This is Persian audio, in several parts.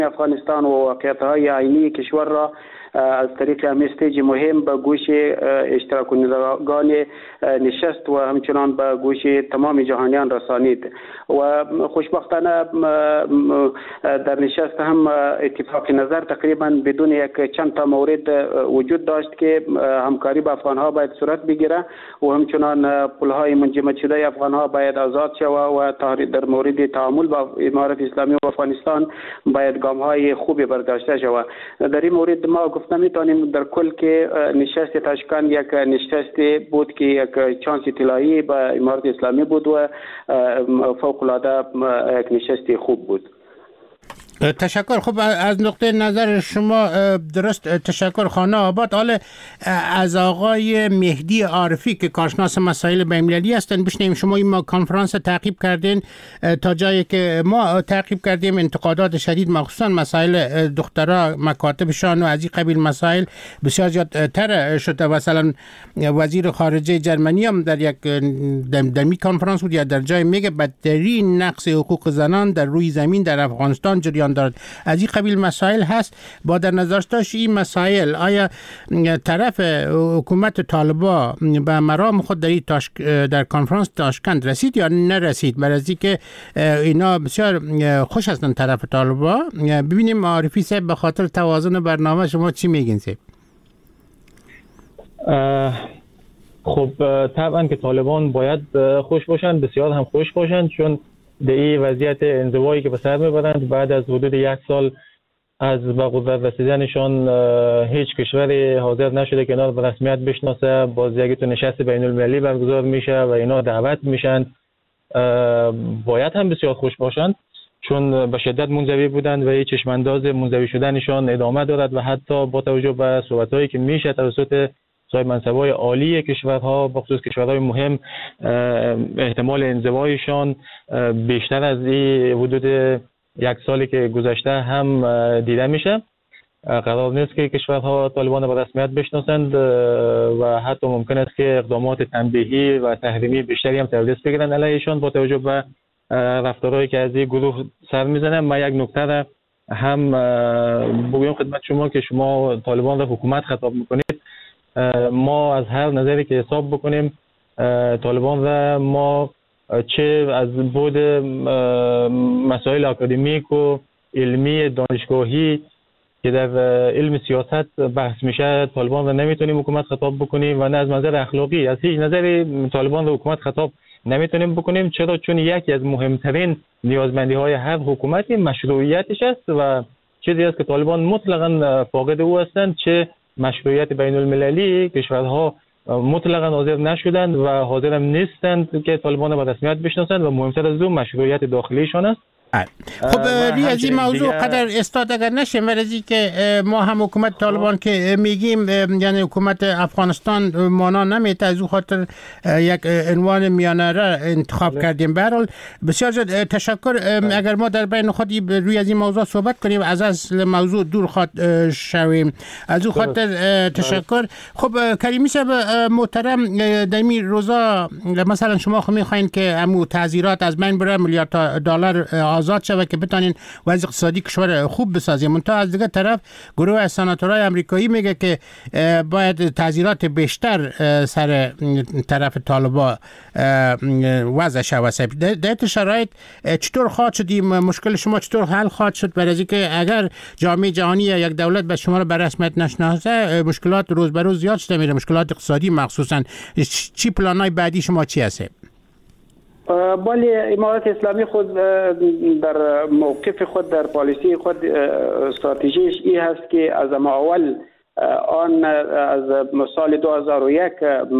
افغانستان و واقعیت‌های عینی کشور را از طریق استیج مهم به گوش اشتراک کنندگان نشست و همچنان به گوش تمام جهانیان رسانید و خوشبختانه در نشست هم اتفاق نظر تقریبا بدون یک چند تا مورد وجود داشت که همکاری با افغان‌ها باید صورت بگیره و همچنان پل‌های منجمد شده افغان‌ها باید آزاد شود و در مورد تعامل با امارت اسلامی و افغانستان باید گام‌های خوبی برداشته شود. در این مورد ما گفته میتونیم در کل که نشست تاشکند یک نشست بود که یک چانس طلایی با امارت اسلامی بود و فوق العاده یک نشست خوب بود. تشکر. خب از نقطه نظر شما درست تشکر خانه آباد. حالا از آقای مهدی عارفی که کارشناس مسائل بین‌المللی هستند بشنویم. شما این کنفرانس تعقیب کردین تا جایی که ما تعقیب کردیم انتقادات شدید مخصوصا مسائل دخترها مکاتبشان و از این قبیل مسائل بسیار زیادتر شده. مثلا وزیر خارجه جرمنی هم در یک دمی کنفرانس بود یا در جای میگه بدترین نقض حقوق زنان در روی زمین در افغانستان جریان دارد. از این قبیل مسائل هست. با در نظر داشت این مسائل آیا طرف حکومت طالبان به مرام خود در کنفرانس تاشکند رسید یا نرسید؟ برای اینکه اینا بسیار خوش هستند طرف طالبان. ببینیم عارفی صاحب به خاطر توازن برنامه شما چی میگین صاحب؟ خب طبعا که طالبان باید خوش باشند، بسیار هم خوش باشند، چون در این وضعیت انزوایی که به سر میبرند بعد از حدود 1 سال از به قدرت رسیدنشان هیچ کشوری حاضر نشده که اینا رو به رسمیت بشناسه. باز یک نشست بین المللی برگزار میشه و اینا دعوت میشن. باید هم بسیار خوش باشند چون به شدت منزوی بودند و این چشمانداز منزوی شدنشان ادامه دارد و حتی با توجه به صحبت‌هایی که میشه توسط صاحب منصب‌های عالی کشورها بخصوص کشورهای مهم احتمال انزوایشان بیشتر از این حدود 1 سالی که گذشته هم دیده میشه. قرار نیست که کشورها طالبان به رسمیت بشناسند و حتی ممکن است که اقدامات تنبیهی و تحریمی بیشتری هم در دست بگیرن علیهشان با توجه به رفتارهایی که از این گروه سر میزنن. ما یک نکته را هم بگویم خدمت شما که شما طالبان را حکومت خطاب میکنید. ما از هر نظری که حساب بکنیم طالبان را ما چه از بود مسائل اکادمیک و علمی دانشگاهی که در علم سیاست بحث میشه طالبان را نمیتونیم حکومت خطاب بکنیم و نه از منظر اخلاقی از هیچ نظری طالبان را حکومت خطاب نمیتونیم بکنیم. چرا؟ چون یکی از مهمترین نیازمندی های هر حکومتی مشروعیتش است و چیزی است که طالبان مطلقاً فاقد او هستند. چه مشروعیت بین المللی کشورها مطلقاً حاضر نشدند و حاضر هم نیستند که طالبان را به رسمیت بشناسند و مهمتر از اون مشروعیت داخلیشان است. خب روی از این موضوع قدر استاد اگر نشیم ورزی که ما هم حکومت طالبان که میگیم یعنی حکومت افغانستان مانا نمیته از او خاطر یک عنوان میانه را انتخاب کردیم. به هر حال بسیار تشکر. اگر ما در بین خود روی از این موضوع صحبت کنیم از اصل موضوع دور خواهد شویم. از او خاطر تشکر. خب کریمی صاحب محترم در این روزا مثلا شما خب میخواین که امو تعزیرات از بین بره میلیارد دلار آزاد شود که بتانین وضع اقتصادی کشور خوب بسازیم. منتها از دیگه طرف گروه از سناتورهای آمریکایی میگه که باید تعزیرات بیشتر سر طرف طالبان وضع شود. در شرایط چطور خواهد شد این مشکل شما چطور حل خواهد شد؟ برای اینکه اگر جامعه جهانی یا یک دولت به شما رو به رسمیت نشناسه مشکلات روز به روز زیاد شده میره، مشکلات اقتصادی مخصوصا. چی پلانای بعدی شما چی هست؟ بله امارت اسلامی خود در موقف خود در پالیسی خود استراتژیش این هست که از اول آن از سال 2001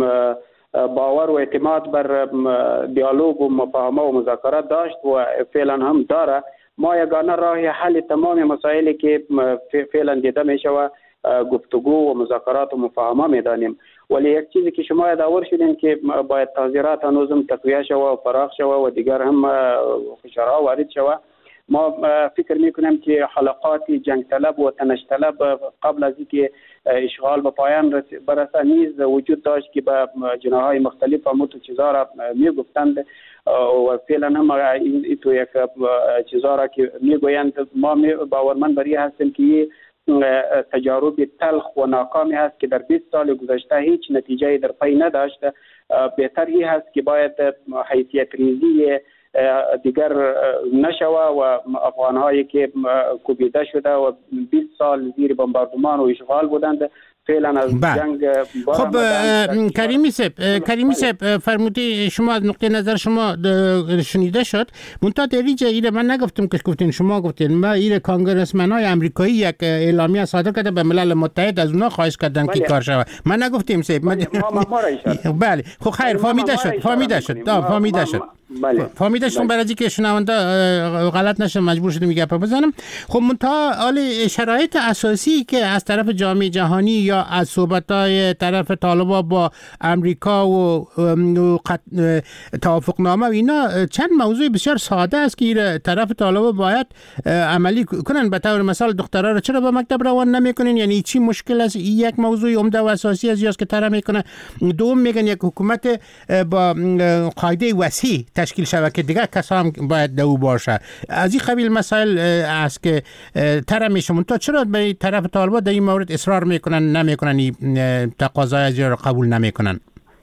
باور و اعتماد بر دیالوگ و مفاهمه و مذاکرات داشت و فعلا هم داره. ما یگانه راه حل تمام مسائلی که فعلا دیده میشه و گفتگو و مذاکرات و مفاهمه میدانیم. ولی یک چیزی که شما داور شدین که باید تعزیرات هنوزم تقویه شوه و فراخ شوه و دیگر هم فشارها وارد شوه. ما فکر میکنیم که حلقات جنگ طلب و تنش طلب قبل از اینکه اشغال به پایان برسه نیز وجود داشت که به جناحهای مختلف همون چیزا را میگفتند و فعلا هم این تو یک چیزا را که میگویند ما باورمند بر این هستیم که تجارب تلخ و ناکامی هست که در 20 سال گذشته هیچ نتیجه در پی نداشته. بهتر این هست که باید حیثیت ریزی دیگر نشوه و افغانهایی که کوبیده شده و 20 سال زیر بمباردمان و اشغال بودند فعلا از جنگ. خب کریمی صاحب فرمودی شما از نقطه نظر شما شنیده شد. منتها در اینجا من نگفتم که گفتین، شما گفتین. ما این کانگرسمن‌های آمریکایی یک اعلامیه صادر کرده به ملل متحد، از اونها خواهش کردن که کار شود. من نگفتیم صاحب. بله خب خیر فهمیده شد. فهمیده شدم برای اینکه شنونده غلط نشه مجبور شدم گپ بزنم. خب منتها حالی شرایط اساسی که از طرف جامعه جهانی یا از صحبت‌های طرف طالبان با امریکا و توافقنامه و اینا چند موضوع بسیار ساده است که طرف طالبان باید عملی کنن. به طور مثال دخترها رو چرا به مکتب روان نمیکنین؟ یعنی چی مشکل است؟ یک موضوع عمده و اساسی از یاست که طرف میکنه. دوم میگن یک حکومت با قاعده وسیع تشکیل شود که دیگه کسا هم باید دو باشه. از این قبیل مسائل است که طرف میشه. تا چرا به طرف طالبان در این مورد اصرار میکنن نمیکنن این تقاضای از رو قبول نمیکنن؟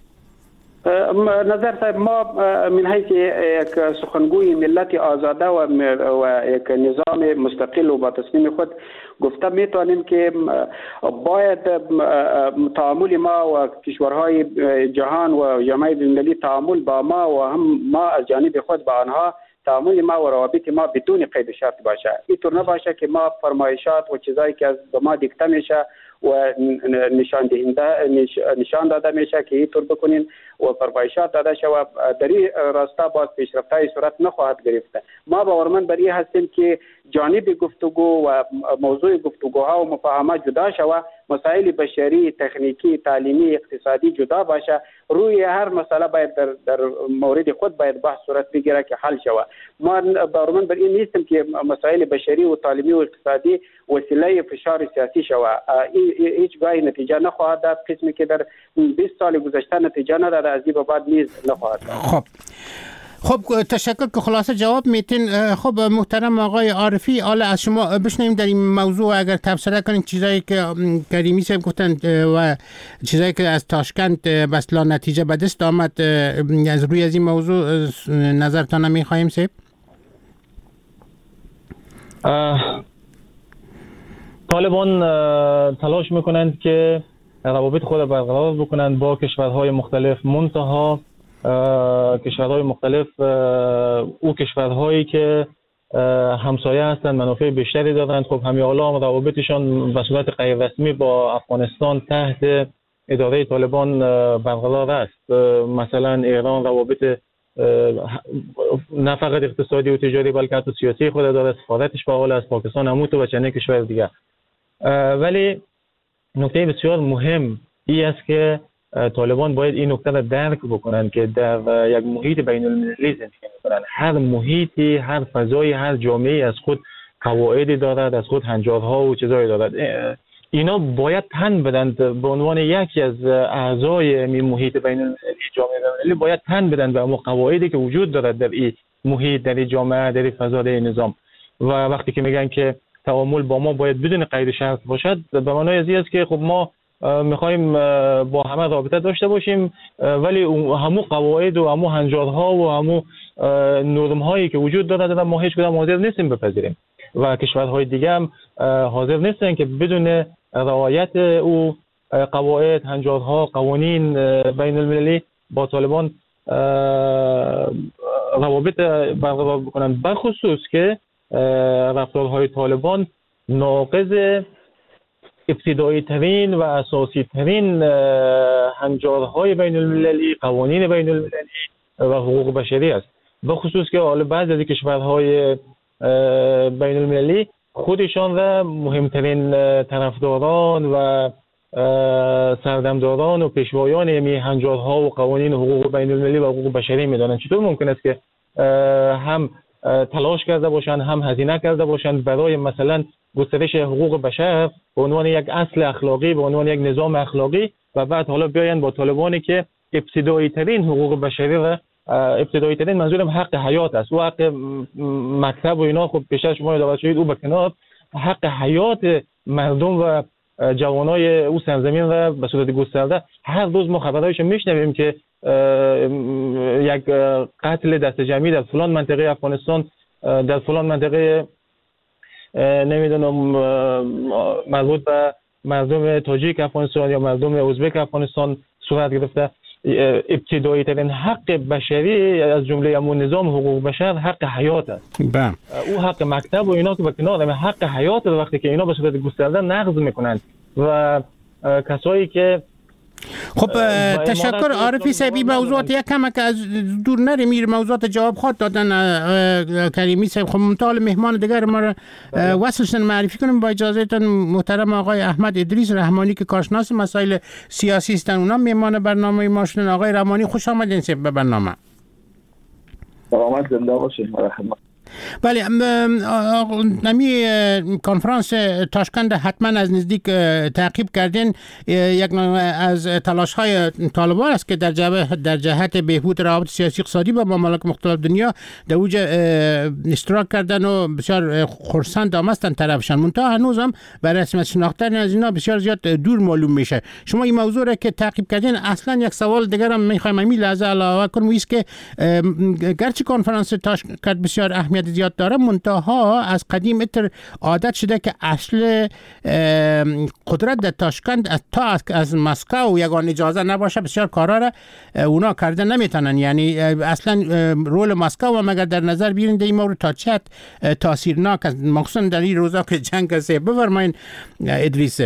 نظر صاحب ما من حیث یک سخنگوی ملت آزاده و یک نظام مستقل و با تصمیم خود گفته میتونیم که باید تعامل ما و کشورهای جهان و جامعه بین‌المللی تعامل با ما و هم ما از جانب خود با آنها تعامل ما و روابط ما بدون قید و شرط باشه. اینطور نباشه که ما فرمایشات و چیزایی که از ما دیکته میشه و نشان داده میشه که اینطور بکنین و فرمایشات داده شد و در این راستا باز پیشرفت‌های صورت نخواهد گرفته. ما باورمند بر این هستیم که جانب گفتگو و موضوع گفتگوها و مفاهمات جدا شود، مسائل بشری، تکنیکی، تعلیمی، اقتصادی جدا باشه. روی هر مسئله باید در مورد خود باید بحث صورت بگیره که حل شود. ما باورمند بر این نیستیم که مسائل بشری و تعلیمی و اقتصادی وسیله فشار سیاسی شود. هیچ گاهی نتیجه نخواهد داد، قسمی که در 20 سال گذشته نتیجه نداده از این به بعد نیز نخواهد داد. خب تشکر که خلاصه جواب میتین. خب محترم آقای عارفی، حالا از شما بشنویم در این موضوع اگر تبصره کنید چیزایی که کریمی صاحب گفتن و چیزایی که از تاشکند بسلا نتیجه به دست آمد، از روی از این موضوع نظرتان میخواهیم صاحب. طالبان تلاش میکنند که روابط خود برقرار بکنند با کشورهای مختلف، منتها کشورهای مختلف او کشورهایی که همسایه هستند منافع بیشتری دارند. خب همین حالا روابطشان به صورت غیر رسمی با افغانستان تحت اداره طالبان برقرار است. مثلا ایران روابط نه فقط اقتصادی و تجاری بلکه حتی سیاسی خود داره، سفارتش فعال است، پاکستان هم تو و چند کشور دیگه. ولی نکته بسیار مهم این است که طالبان باید این نکته را درک بکنند که در یک محیط بین المللی زندگی میکنند. هر محیطی، هر فضایی، هر جامعه‌ای از خود قواعدی دارد، از خود هنجارها و چیزایی دارد. اینا باید تن بدند به عنوان یکی از اعضای این محیط بین المللی، جامعه بین المللی باید تن بدند به اون قواعدی که وجود دارد در این محیط، در این جامعه، در این فضا، در این نظام. و وقتی که میگن که تعامل با ما باید بدون قید شرط باشد، به معنای این است که خب ما میخوایم با همه رابطه داشته باشیم، ولی همو قواعد و همو هنجارها و همو نرم هایی که وجود دارد ما هیچ کدام حاضر نیستیم بپذیریم و کشورهای دیگه هم حاضر نیستن که بدون رعایت او قواعد، هنجارها، قوانین بین المللی با طالبان روابط برقرار بکنند. بخصوص که رفتارهای طالبان ناقض ابتدایی ترین و اساسی ترین هنجارهای بین المللی، قوانین بین المللی و حقوق بشری است. بخصوص که حالا بعضی از کشورهای بین المللی خودشان را مهمترین طرفداران و سردمداران و پیشوایان این هنجارها و قوانین حقوق بین المللی و حقوق بشری میدانند. چطور ممکن است که هم تلاش کرده باشند، هم هزینه کرده باشند برای مثلا گسترش حقوق بشر به عنوان یک اصل اخلاقی، به عنوان یک نظام اخلاقی، و بعد حالا بیاین با طالبانی که ابتدایی ترین حقوق بشری را ابتدایی ترین منظورم حق حیات است. و حق مکتب و اینا خب پیش از شما دعوت شدید او به کنار، حق حیات مردم و جوانای او سرزمین و به صورت گسترده هر روز ما خبرایش میشنویم که یک قتل دست جمعی در فلان منطقه افغانستان، در فلان منطقه نمیدونم مربوط به مردم تاجیک افغانستان یا مردم ازبک افغانستان صورت گرفته. ابتدایی ترین حق بشری از جمله امون نظام حقوق بشر حق حیات است. او حق مکتب و اینا که به کنار، حق حیات وقتی که اینا به صورت گسترده نقض میکنند و کسایی که خب تشکر عارفی صاحب. موضوعات یک کم که از دور نریم، موضوعات جواب خواد دادن کریمی صاحب. خب ممتال مهمان دیگر ما را وصلشن معرفی کنیم با اجازهتون. محترم آقای احمد ادریس رحمانی که کارشناس مسائل سیاسی هستن، اونا مهمان برنامه ما شدن. آقای رحمانی خوش آمدین صاحب به برنامه. سلامت زنده باشید. بله، نمی کنفرانس تاشکند حتما از نزدیک تعقیب کردین. یک از تلاش های طالبان است که در جهت بهبود روابط سیاسی اقتصادی با ممالک مختلف دنیا در اوج اشتراک کردن و بسیار خرسند آمستن طرفشان. منتها هنوز هم برای رسمیت شناختن از اینا بسیار زیاد دور معلوم میشه. شما این موضوع را که تعقیب کردین، اصلا یک سوال دیگر هم میخوایم همین لحظه علاوه کنم، است که گرچه کنفرانس تاشکند بسیار اهمیت زیاد داره، منتها از قدیم عادت شده که اصل قدرت در تاشکند از مسکو یگان اجازه نباشه، بسیار کارا را اونا کردن نمیتونن. یعنی اصلا رول مسکو هم اگر در نظر بگیرید این مورد تا چه تاثیرناک است، مخصوصا در این روزا که جنگ است. بفرمایید ادریس.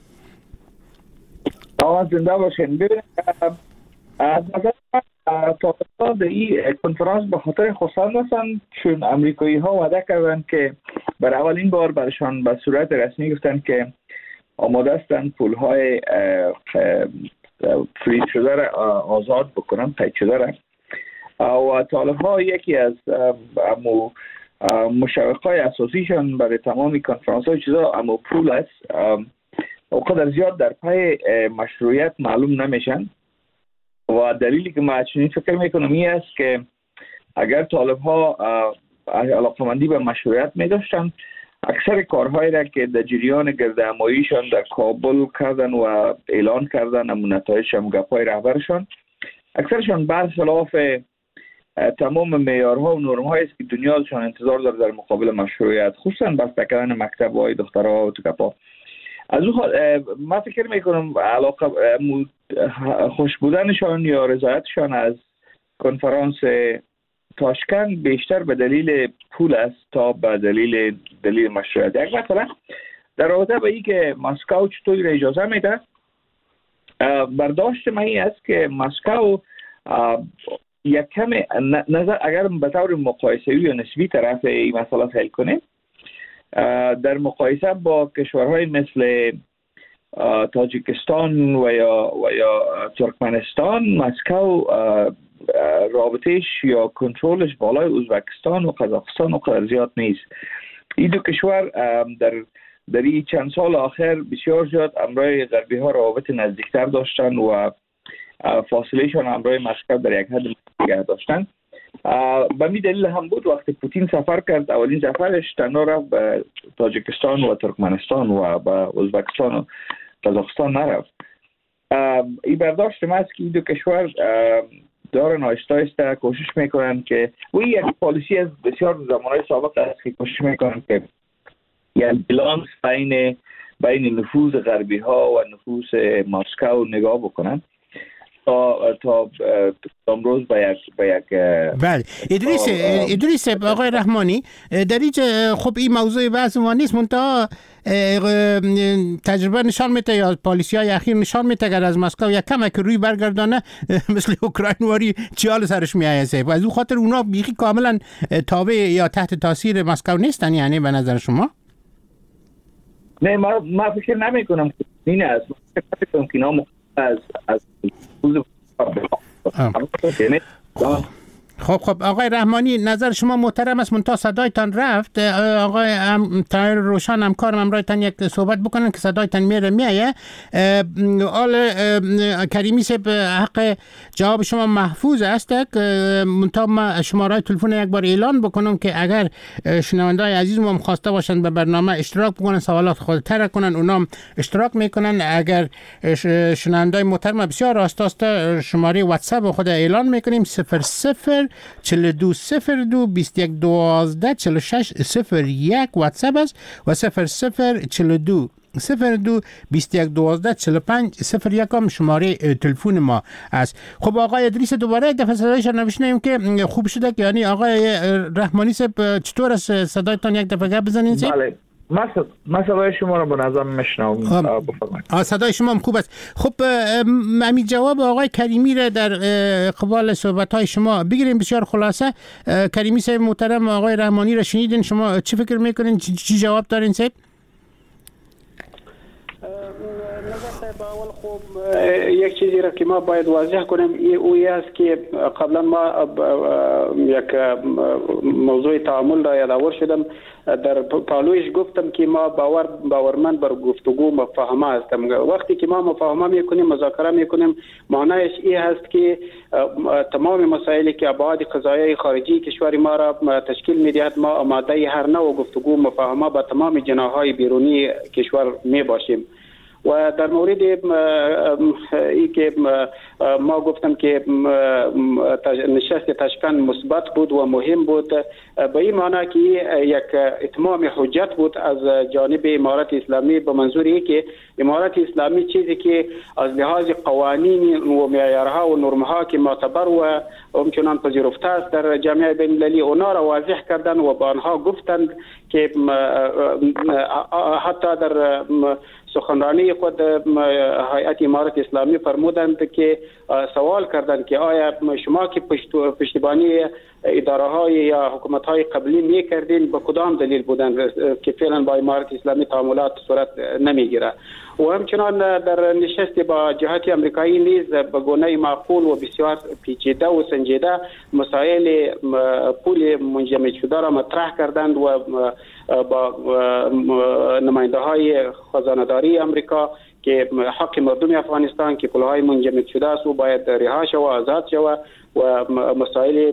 زنده باشین. ببینید از نظر طالبان در این کنفرانس به خاطر خرسند هستند، چون امریکایی ها وعده کردند که بر اولین بار برشان به صورت رسمی گفتند که آماده هستند پول های فریز شده را آزاد بکنند، قید شده را. و طالب ها یکی از مشوق های اساسیشان برای تمامی کنفرانس های چیزا اما پول است. اونقدر زیاد در پای مشروعیت معلوم نمیشن و دلیلی که ما چنین فکر میکنم این است که اگر طالب ها علاقمندی به مشروعیت می داشتن، اکثر کارهایی را که در جریان گردهماییشان در کابل کردن و اعلان کردن، امون نتایج هم گپای رهبرشان، اکثرشان برخلاف تمام معیارها و نرم‌هایی است که دنیاشان انتظار داره در مقابل مشروعیت، خصوصا بسته کردن مکتب‌های دخترها و گپا. از اون ما فکر میکنم علاقه خوش بودنشان یا رضایتشان از کنفرانس تاشکند بیشتر به دلیل پول است تا به دلیل مشروعیت. یک مثلا در رابطه به این که مسکو چطوری را اجازه میده، برداشت من این است که مسکو یک کم نظر اگر به طور مقایسه‌ای یا نسبی طرف این مسئله حل کنه، در مقایسه با کشورهای مثل تاجیکستان و یا ترکمنستان، مسکو رابطش یا کنترلش بالای ازبکستان و قزاقستان اونقدر زیاد نیست. این دو کشور در این چند سال آخر بسیار زیاد امرای غربی ها روابط نزدیکتر داشتن و فاصله شان امرای مسکو در یک حد نگه داشتن. به می دلیل هم بود وقتی پوتین سفر کرد، اولین سفرش تنها رفت به تاجیکستان و ترکمنستان و به ازبکستان و قزاقستان نرفت. این برداشت ما است که این دو کشور دارن آهسته کوشش میکنن که و یک پالیسی از بسیار زمانهای سابق است که کوشش میکنن که یک بالانس بین نفوذ غربی ها و نفوذ مسکو نگاه بکنن تا امروز به یک بله. ادریس آقای رحمانی، در اینجا خب این موضوع بحث ما نیست، منتها تجربه نشان میده یا پالیسی های اخیر نشان میده اگر از مسکو یک کم که روی برگردانه مثل اوکراین واری چیال سرش میایسه و از اون خاطر اونا بیخی کاملا تابع یا تحت تاثیر مسکو نیستن. یعنی به نظر شما؟ نه، ما فکر نمی کنم که این است. فکر کنم که اینا از خب آقای رحمانی، نظر شما محترم است، منتها صدایتان رفت. آقای طاهر روشن همکارم همراهتان یک صحبت بکنن که صدایتان میایه. آل کریمی صاحب حق جواب شما محفوظ است. منتها ما شماره تلفن یک بار اعلان بکنم که اگر شنوندای عزیز ما خواسته باشند به برنامه اشتراک بکنن، سوالات خود تر کنن، اونام اشتراک میکنن. اگر شنوندای محترم بسیار راست شماره واتساپ خود اعلان میکنیم 004221124601 واتساپ است و 004221124501 هم شماره تلفن ما است. خب آقای ادریس دوباره یک دفعه صدایشان نمیشنیم که خوب شده که یعنی آقای رحمانی صاحب چطور است صدایتان یک دفعه گپ بزنید؟ بله من صدای شما رو به نظر میشنوم. بفرمایید. صدای شما هم خوب است. خب همین جواب آقای کریمی را در قبال صحبت‌های شما بگیریم بسیار خلاصه. کریمی صاحب محترم آقای رحمانی را شنیدین، شما چی فکر میکنین؟ چی جواب دارین صاحب؟ نظر اول خوب یک چیزی را که ما باید واضح کنیم اوی است که قبلا ما یک موضوع تعامل را یادآور شدم، در پالویش گفتم که ما باورمند بر گفتگو مفاهمه هستم. وقتی که ما مفاهمه میکنیم، مذاکره میکنیم، معنیش این هست که تمام مسائلی که ابعاد قضایی خارجی کشور ما را تشکیل میدهد ما آماده هر نوع گفتگو مفاهمه با تمام جناحهای بیرونی کشور می باشیم. و در مورد ای که ما گفتم که نشست تاشکند مثبت بود و مهم بود، به این معنی که یک اتمام حجت بود از جانب امارت اسلامی، به منظور ای که امارت اسلامی چیزی که از لحاظ قوانین و معیارها و نرمها که معتبر و همچنان پذیرفته است در جامعه بین المللی، اونا را واضح کردن و با آنها گفتند که حتی در سخنرانی خود هیئت امارت اسلامی فرمودند که سوال کردند که آیا شما که پشتیبانی اداره های یا حکومت های قبلی می کردین به کدام دلیل بودند که فعلا با امارت اسلامی تعاملات صورت نمیگیره. و همچنان در نشست با جهات امریکایی نیز به گونه معقول و بسیار پیچیده و سنجیده مسائل پول منجمد شده را مطرح کردند و با نماینده های خزانه‌داری امریکا که حق مردم افغانستان که پولهای منجمد شده است و باید رها شود و آزاد شود و مسائل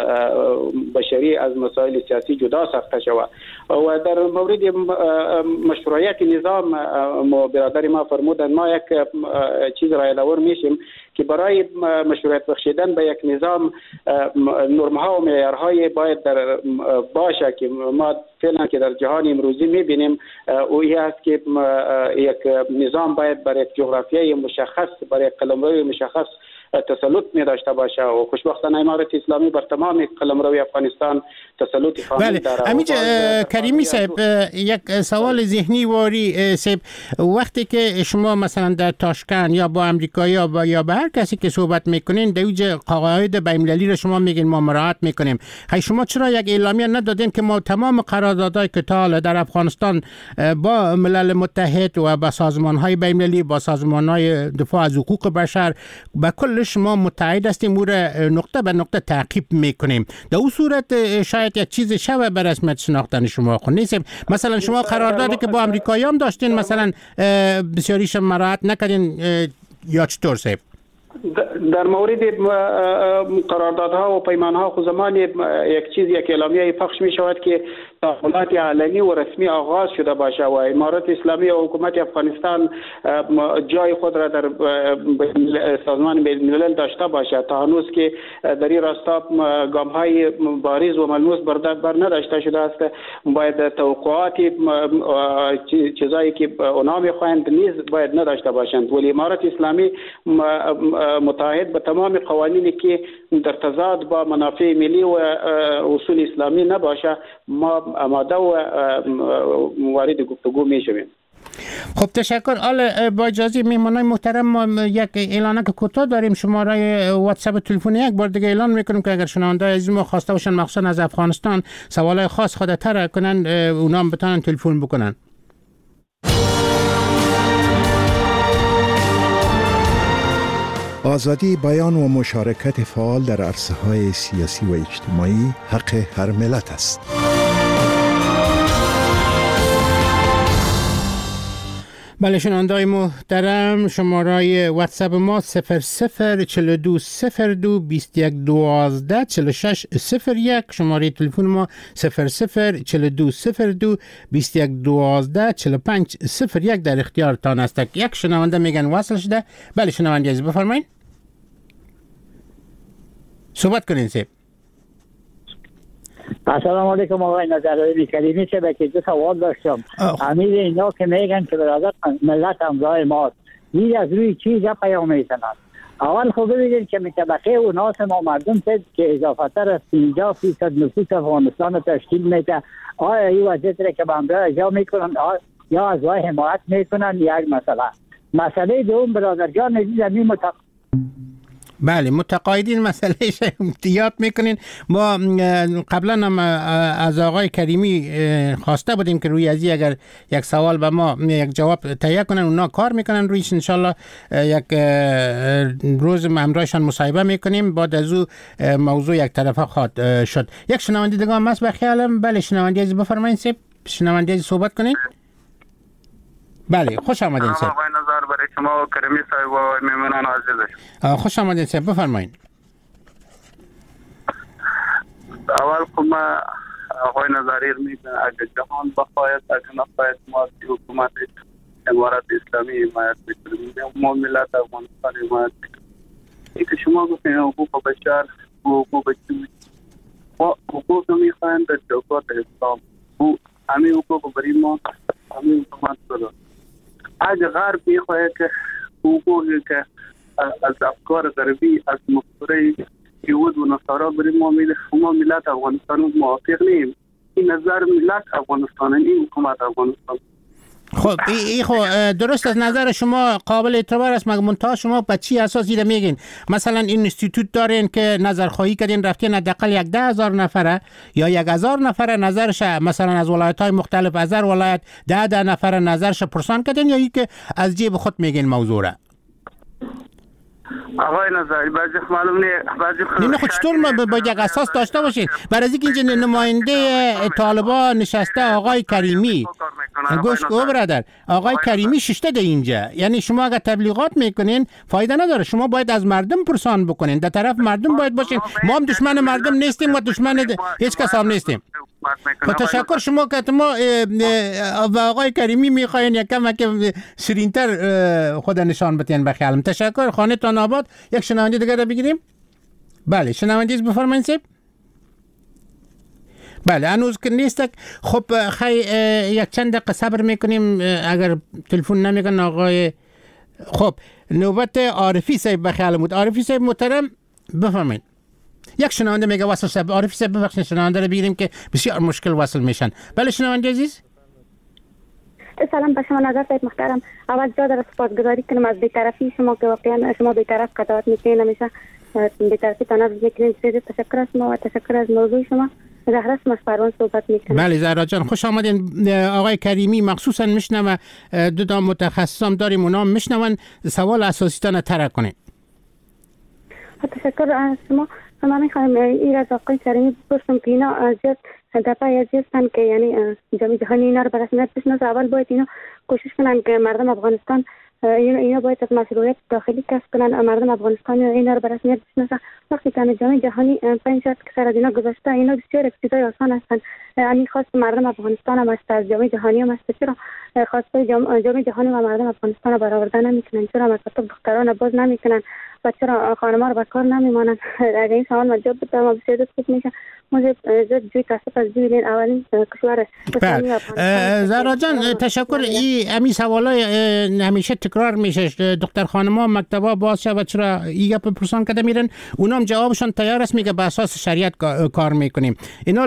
بشری از مسائل سیاسی جدا ساخته شود. و در مورد مشروعیت نظام برادر ما فرمودند، ما یک چیز را یادآور میشیم که برای مشروعیت بخشیدن به یک نظام نرم‌ها و معیارهای باید در باشه که ما فعلا که در جهان امروزی میبینیم او است که یک نظام باید برای یک جغرافیای مشخص، برای قلمروی مشخص تسلط می داشته باشه و خوشبختانه امارت اسلامی بر تمام قلمرو افغانستان تسلط کامل داره. امیج کریمی صاحب یک سوال ذهنی واری صاحب، وقتی که شما مثلا در تاشکند یا با امریکایی یا با هر کسی که صحبت میکنین دوج قواعد بین‌المللی رو شما میگین ما مراعات میکنیم، خیلی شما چرا یک اعلامیه ندادین که ما تمام قراردادهای که تا در افغانستان با ملل متحد و با سازمان‌های بین‌المللی، با سازمان‌های دفاع از حقوق بشر با کل شما متحد هستیم و نقطه به نقطه تعقیب میکنیم؟ در اون صورت شاید یک چیز شبه به رسمیت شناختن شما خود نیست. مثلا شما قراردادی که با امریکایی هم داشتین مثلا بسیاریش مراعات نکردین یا چطور صاحب؟ در مورد قراردادها و پیمانها خود زمان یک چیز یک اعلامیه پخش می شود که تعاملات علنی و رسمی آغاز شده باشه و امارت اسلامی و حکومت افغانستان جای خود را در سازمان بین الملل داشته باشه. تا هنوز که در این راستا گام های بارز و ملموس بر نداشته شده است. باید توقعاتی چیزایی که اونا میخواهند نیز باید نداشته باشند، ولی امارت اسلامی متعهد به تمام قوانینی که در تضاد با منافع ملی و اصول اسلامی نباشه ما آماده و وارد گفتگو میشویم. خب تشکر. حالا با اجازه میهمانای محترم ما یک اعلانک کوتاه داریم. شماره واتساپ تلفنی یک بار دیگه اعلان میکنیم که اگر شنونده عزیز ما خواسته باشن مخصوصا از افغانستان سوالای خاص خود طرح کنن اونا هم بتونن تلفن بکنن. آزادی بیان و مشارکت فعال در عرصه‌های سیاسی و اجتماعی حق هر ملت است. بله شنونده‌های محترم، شماره واتساپ ما 004221124601، شماره تلفن ما 00420221124501 در اختیارتان است. یک شنونده میگن واصل شده. بله شنونده عزیز بفرمایید. صحبت کنین سیب. السلام علیکم آقای نظری کریمی. چه بکی دو سوال داشتم. امیر اینا که میگن که برادر ملت همراه ماست، میره از روی چی پیام میزنن؟ اول خوب ببینید که طبقه و ناس ما مردم که اضافه تر از 50% نفوس افغانستان تشکیل میده، آیا این وضعیت را که به همراه اجرا میکنن یا از وای حمایت میکنن؟ یک مسئله دوم برادر جان عزیز، بله متقاعدین مسئله یاد میکنین. ما قبلا هم از آقای کریمی خواسته بودیم که روی ازی اگر یک سوال به ما یک جواب تهیه کنن، اونا کار میکنن رویش. انشالله یک روز همراهشان مصاحبه میکنیم. بعد از او موضوع یک طرفه خواهد شد. یک شنونده دیگه هم هست به خیالم. بله شنونده عزیز بفرمایید سیب. شنونده عزیز صحبت کنین. بله خوش آمدین سیب. آقای نظر برای شما و کریمی صاحب و میمونان عزیزش. خوش آمدین سیب بفرمایید. اول ما آقای نظری میگن اگر جهان بخواید اگر نخواید ما حکومت امارات اسلامی حمایت میکنیم، ما ملت افغانستان حمایت میکنیم. این که شما گفتین حقوق بشر و حقوق بشری ما حقوق میخواین در چوکات اسلام و همه حقوق برای ما همه حکومت دارد. اگر غرب میخواهد که حقوقی که از افکار غربی از مفکوره یهود و نصارا برای ما ملت افغانستان موافق نیم. این نظر ملت افغانستان، این حکومت افغانستان. خب این درست از نظر شما قابل اعتبار است، مگر منتها شما به چی اساسی میگین؟ مثلا این اینستیتوت دارین که نظرخواهی کردین رفتین حداقل 10,000 نفره یا 1,000 نفره نظرش، مثلا از ولایت‌های مختلف از هر ولایت 10 نفره نظرش پرسان کردین، یا که از جیب خود میگین موضوع را؟ آقای نظری بعضی معلوم نه خود چطور ما با یک اساس داشته باشین؟ برای اینکه اینجا نماینده طالبان نشسته آقای کریمی، گوش کو برادر، آقای کریمی ششته ده اینجا. یعنی شما اگر تبلیغات میکنین فایده نداره، شما باید از مردم پرسان بکنین، در طرف مردم باید باشین. ما هم دشمن مردم نیستیم و دشمن هیچ کس هم نیستیم. تشکر شما که ما و آقای کریمی میخواین یکم که شیرین‌تر خود نشان بدین بخیالم. تشکر. خانه تان آباد. یک شنونده دیگه رو بگیریم. بله شنونده بفرمایید سیب. بله هنوز که نیست. خب یک چند دقیقه صبر میکنیم اگر تلفن نمیگن آقای. خب نوبت عارفی صاحب بخیالم بود. عارفی صاحب محترم بفرمایید. یک شنونده میگه وصل شد. عارفی صاحب ببخشید شنونده رو بگیریم که بسیار مشکل وصل میشن. بله شنونده عزیز. سلام به شما نظر صاحب محترم. اول جا در سپاسگزاری کنم از بی‌طرفی شما که واقعا شما بی‌طرف قضاوت میکنین، همیشه بی‌طرفی تنظیم میکنین. تشکر از ما و تشکر از موضوع شما. زهرا مصفران صحبت میکنم. بله زهرا جان خوش آمدین. آقای کریمی مخصوصا میشنوه، دو تا متخصصام داریم اونا میشنون، سوال اساسی تان طرح کنین. تشکر از شما. ما میخوایم این از آقای کریمی بپرسم که اینا زیاد دفعه هستن که یعنی جامعه جهانی اینا رو به رسمیت بشناسه. اول باید اینا کوشش کنن که مردم افغانستان اینا باید از مشروعیت داخلی کسب کنن، مردم افغانستان اینا رو به رسمیت بشناسه. وقتی که جامعه جهانی 5 سال که سر از اینا گذاشته، اینا بسیار چیزای آسان هستن. یعنی خواست مردم افغانستان هم است، از جامعه جهانی هم است. چرا خواسته جامعه جهانی و مردم افغانستان رو برآورده نمیکنن؟ چرا مکاتب دختران باز نمیکنن و چرا خانم‌ها رو به کار نمیمانند؟ اگر این سوال مجاب بده ما بسیار خوب میشه. ما زیاد جوی تصف از جویلین اولین کشور. زهرا جان تشکر. امی سوالای همیشه تکرار میشه. دختر خانم‌ها مکتبا باز شد و چرا ایگه پرسان کده میرن، اونا هم جوابشون تیار است، میگه به اساس شریعت کار میکنیم. اینا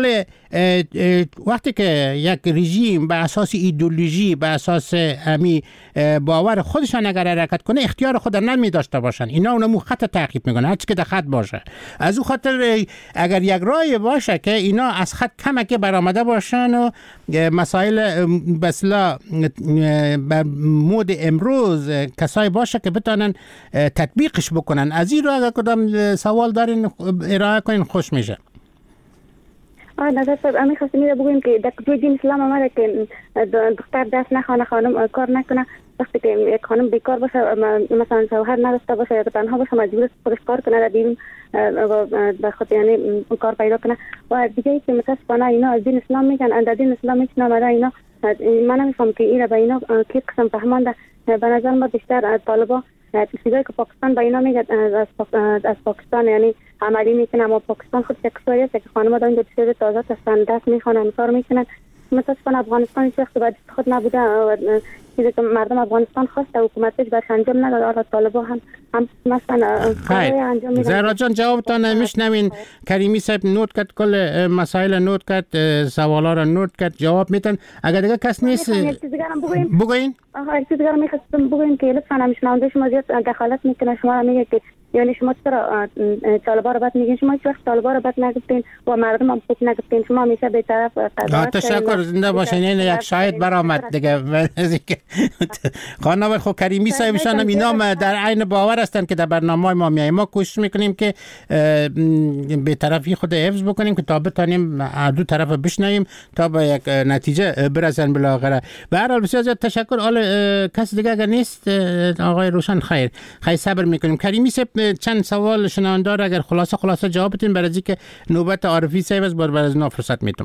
وقتی که یک رژیم به اساس ایدئولوژی به اساس امی باور خودشان اگر حرکت کنه اختیار خود نمی داشته باشن، اینا اونمو خط تعقیب میکنن هر چی که در خط باشه. از او خاطر اگر یک رای باشه که اینا از خط کمک برآمده باشن و مسائل بسلا بر مود امروز کسایی باشه که بتونن تطبیقش بکنن. از این رو اگر کدام سوال دارین ارائه کنین خوش میشه. نظر صاحب امی خواستیم بگویم که در کجای دین اسلام آمده که دختر دست نخوانه، خانم کار نکنه. وقتی که یک خانم بیکار باشه، مثلا شوهر نداشته باشه یا تنها باشه، مجبور است خودش کار کنه در دین و خود یعنی کار پیدا کنه. و دیگه که متاسفانه اینا از دین اسلام میگن، در دین اسلام هیچ نامده. اینا من نمیفهم که اینا به اینا کی قسم فهمانده. به نظر ما بیشتر طالبا چیزایی که پاکستان با اینا میگه از پاکستان یعنی عملی میکنه، اما پاکستان خود تکسوری است که خانم‌ها دارن چیز تازه هستن، دست میخوانن، کار میکنن. متاسفانه افغانستان هیچ وقت باید خود نبوده و چیزی که مردم افغانستان خواسته حکومتش برش انجام نداد. حالا طالبا هم مثلا انجام میدن. زهرا جان جوابتان میشنوین. کریمی صاحب نوت کرد، کل مسائل نوت کرد، سوالا را نوت کرد، جواب میتن. اگر دیگه کس نیست بگوین. یک چیز دیگه میخواستم بگویم که لطفا همیشنونده شما زیاد دخالت میکنه. شما میگه که یعنی شما چرا طالبا رو بد میگین؟ شما هیچ وقت طالبا رو بد نگفتین و مردم هم خوب نگفتین. شما همیشه به طرف قضاوت. تشکر، زنده باشین. این یک شاهد برآمد دیگه. خانم خب کریمی صاحبشان هم اینا در عین باور هستن که در برنامه ما میایم. ما کوشش میکنیم که به طرفی خود حفظ بکنیم که تا بتونیم دو طرف بشنویم تا به یک نتیجه برسن بالاخره. به هر حال بسیار زیاد تشکر. حالا کس دیگه اگر نیست آقای روشن خیر صبر میکنیم. کریمی صاحب چند سوال شنوندار اگر خلاصه جواب بدین برای اینکه نوبت عارفی صاحب است بعد از اون فرصت میتم.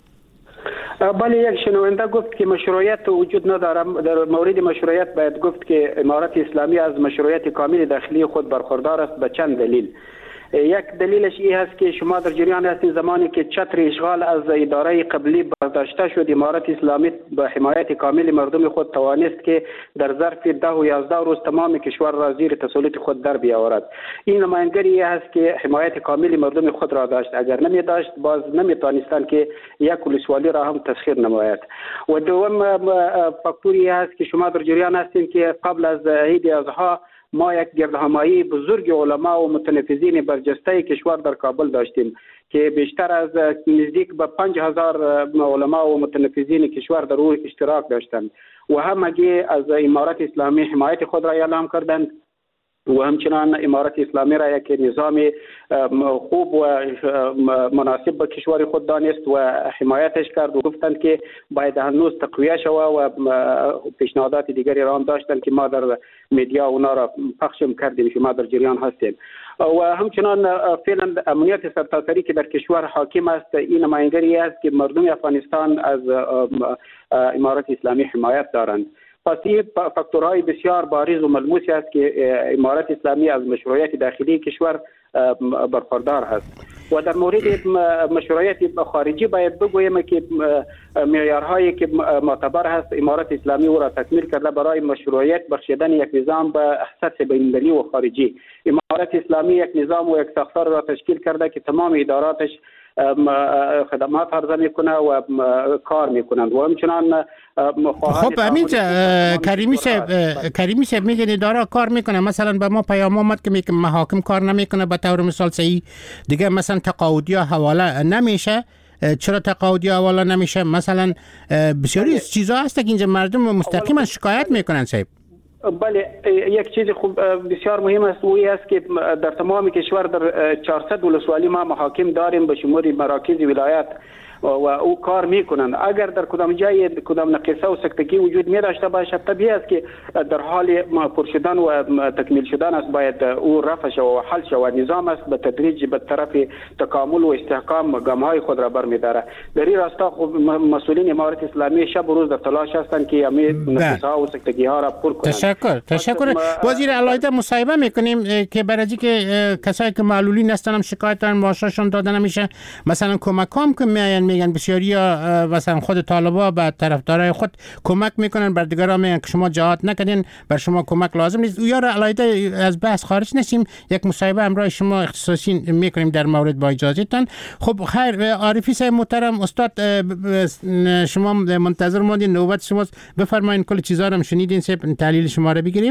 بله، یک شنونده گفت که مشروعیت وجود نداره. در مورد مشروعیت باید گفت که امارت اسلامی از مشروعیت کامل داخلی خود برخوردار است. به چند دلیل. یک دلیلش این هست که شما در جریان هستید زمانی که چتر اشغال از اداره قبلی برداشته شد، امارت اسلامی به حمایت کامل مردم خود توانست که در ظرف 10 و 11 روز تمام کشور را زیر تسلط خود در بیاورد. این نمایندگی هست که حمایت کامل مردم خود را داشت. اگر نمی داشت باز نمی توانستند که یک ولسوالی را هم تسخیر نماید. و دوم فاکتوری هست که شما در جریان هستید که قبل از عید اضحی ما یک گردهمایی بزرگ علما و متنفذین برجسته کشور در کابل داشتیم که بیشتر از نزدیک به 5000 علما و متنفذین کشور در او اشتراک داشتند و همگی از امارت اسلامی حمایت خود را اعلام کردند و همچنان امارت اسلامی را یک نظام خوب و مناسب به کشور خود دانست و حمایتش کرد و گفتند که باید هنوز تقویه شود و پیشنهادات دیگری را هم داشتند که ما در میدیا اونا را پخشم کردیم. شما در جریان هستید. و همچنان فعلا امنیت سرتاسری که در کشور حاکم است این نمایندگی است که مردم افغانستان از امارت اسلامی حمایت دارند. پس این فاکتورهای بسیار بارز و ملموسی است که امارت اسلامی از مشروعیت داخلی کشور برخوردار هست. و در مورد مشروعیت خارجی باید بگویم که معیارهایی که معتبر هست امارت اسلامی او را تکمیل کرده برای مشروعیت بخشیدن یک نظام به سطح بین‌المللی و خارجی. امارت اسلامی یک نظام و یک ساختار را تشکیل کرده که تمام اداراتش خدمات عرضه میکنه و کار میکنند و همچنان خب همینجا کریمی صاحب میگن اداره کار میکنه. مثلا به ما پیام آمد که محاکم کار نمیکنه به طور مثال صحیح دیگه، مثلا تقاعدی حواله نمیشه. چرا تقاعدی حواله نمیشه؟ مثلا بسیاری چیزا هست که اینجا مردم مستقیما شکایت میکنن صاحب. بله، یک چیز خوب بسیار مهم است و این است که در تمام کشور در 400 ولسوالی ما محاکم داریم به شمول مراکز ولایت و او کار میکنند. اگر در کدام جای کدام نقصه و سکتگی وجود می داشته باشد طبیعی است که در حال پر شدن و تکمیل شدن است باید او رفع شود و حل شود. نظام است به تدریج به طرف تکامل و استحکام گام‌های خود را برمی‌دارد. در این راستا مسئولین امارت اسلامی شب و روز در تلاش هستند که همین نقصه‌ها و سکتگی‌ها را پر کنند. تشکر. وزیر علایده مصاحبه میکنیم که برای که کسایی که معلولین هستن هم شکایت دارن معاششون داده نمیشه. مثلا کمکام که میاین میگن بسیاری مثلا خود طالبا به طرفدارای خود کمک میکنن، بر دیگران میگن که شما جهاد نکردین، بر شما کمک لازم نیست. یا علیده از بحث خارج نشیم، یک مصاحبه همراه شما اختصاصی میکنیم در مورد با اجازهتان. خب خیر، عارفی صاحب محترم، استاد شما منتظر ماندین، نوبت شماست، بفرمایید کل چیزا رو شنیدین، صاحب تحلیل شما رو بگیریم.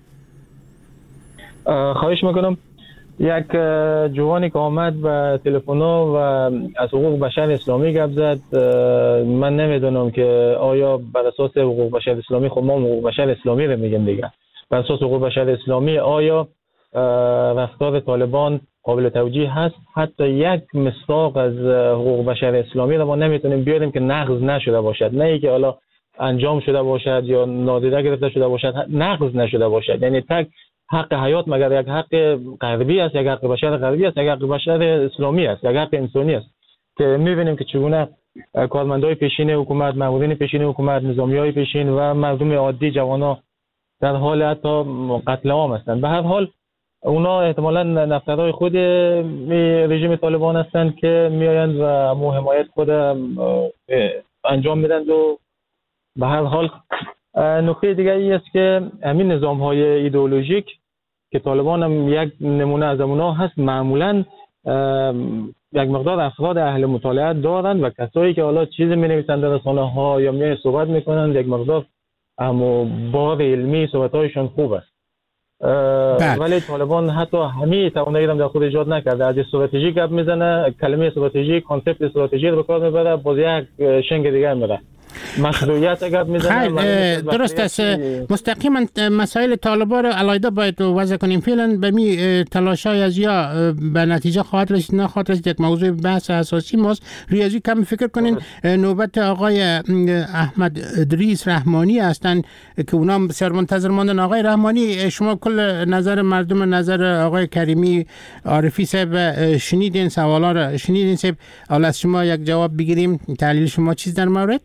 خواهش میکنم. یک جوانی که آمد به تلفن و از حقوق بشر اسلامی گپ زد، من نمیدونم که آیا بر اساس حقوق بشر اسلامی، خب ما حقوق بشر اسلامی رو میگیم دیگه، بر اساس حقوق بشر اسلامی آیا رفتار طالبان قابل توجیه هست؟ حتی یک مصداق از حقوق بشر اسلامی رو ما نمیتونیم بیاریم که نقض نشده باشد، نه اینکه حالا انجام شده باشد یا نادیده گرفته شده باشد، نقض نشده باشد. یعنی تک حق حیات مگر یک حق غربی است، یک حق بشر غربی است، یک حق بشر اسلامی است، یک حق انسانی است که می‌بینیم که چگونه کارمندای پیشین حکومت، مامورین پیشین حکومت، نظامیای پیشین و مردم عادی، جوانا در حال حتی قتل عام هستند. به هر حال اونا احتمالاً نفرای خود رژیم طالبان هستند که میآیند و مو حمایت خود انجام میدن. و به هر حال نکته دیگه ای است که همین نظام‌های ایدئولوژیک که طالبان هم یک نمونه از اونها هست، معمولاً یک مقدار افراد اهل مطالعه دارند و کسایی که حالا چیزی می‌نویسند در رسانه‌ها یا میان صحبت می‌کنند، یک مقدار اما بار علمی صحبت‌هایشان خوب است. ولی طالبان حتی همین توانایی را در خود ایجاد نکرده. از استراتژی گپ میزنه، کلمه استراتژی، کانسپت استراتژی رو به کار میبره، باز یک شنگ دیگه میبره. مشروعیت اگر میزنه درست است. مستقیما مسائل طالبان رو علیحده باید وضع کنیم. فعلا به می تلاشای از یا به نتیجه خواهد رسید نخواهد رسید، یک موضوع بحث اساسی ماست. روی از کم فکر کنین. نوبت آقای احمد ادریس رحمانی هستند که اونا بسیار منتظر ماندن. آقای رحمانی، شما کل نظر مردم، نظر آقای کریمی عارفی صاحب شنیدین، سوالا رو شنیدین صاحب، حالا از شما یک جواب بگیریم. تحلیل شما چیز در مورد؟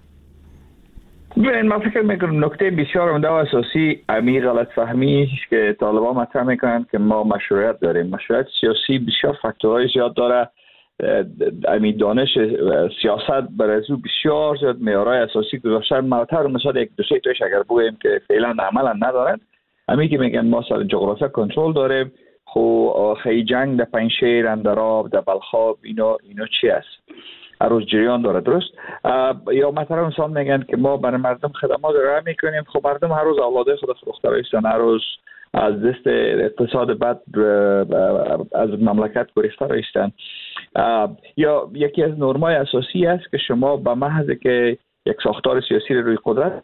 من فکر میکنم نکته بسیار عمده و اساسی امی غلط فهمی که طالبان مطرح میکنند که ما مشروعیت داریم. مشروعیت سیاسی بسیار فاکتورهای زیاد داره. امی دانش سیاست برای او بسیار زیاد معیارهای اساسی گذاشتن. مثلا مثلا یک دو سه تاش اگر بگویم که فعلا عملا ندارن، امی که میگن ما سر جغرافیا کنترل داریم، خو خی جنگ در پنجشیر، اندراب، در بلخاب، اینا چی است؟ هر روز جریان داره، درست؟ یا مثلا انسان میگن که ما برای مردم خدمات ارائه میکنیم، خب مردم هر روز اولاده خود فروخته رایستن، هر روز از دست اقتصاد بد از مملکت گریخته رایستن. یا یکی از نرمای اساسی است که شما به محض که یک ساختار سیاسی روی قدرت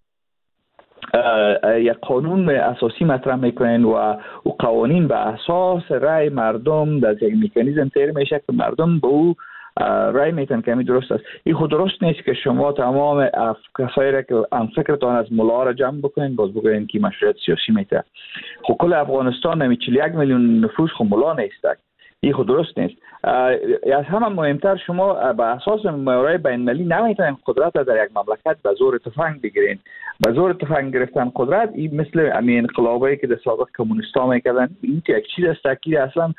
یک قانون اساسی مطرح میکنین و قوانین به اساس رأی مردم در یک مکانیزم تیر میشه که مردم به او رای میتن که همین درست است. این خود درست نیست که شما تمام کسایی را که فکرتان از ملا را جمع بکنین باز بگوین که مشروعیت سیاسی میته. خب کل افغانستان همی 41 میلیون نفوس خب ملا نیست. این خود درست نیست. از همه مهمتر شما به اساس معیارهای بین‌المللی نمیتونین قدرت را در یک مملکت به زور تفنگ بگیرین. به زور تفنگ گرفتن قدرت این مثل همین انقلابایی که در سابق کمونیستا میکردن، این یک چیز است که اصلا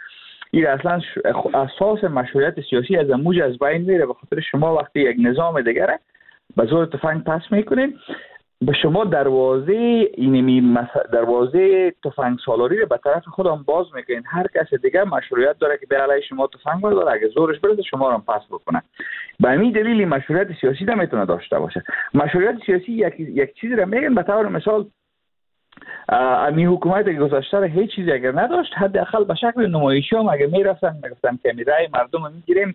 اساس مشروعیت سیاسی از موج از بین میره. به خاطر شما وقتی یک نظام دیگره به زور تفنگ پس میکنین، به شما دروازه تفنگ سالاری رو به طرف خودم باز میکنین. هر کس دیگه مشروعیت داره که به علیه شما تفنگ برداره، اگه زورش برسه شما رو پس بکنه. به همین دلیل مشروعیت سیاسی نمیتونه داشته باشه. مشروعیت سیاسی یک چیزی رو میگن، به طور مثال امی حکومت گذشته را هیچ چیزی اگر نداشت، حداقل به شکل نمایشی هم اگر میگفتن که می رای مردم میگیریم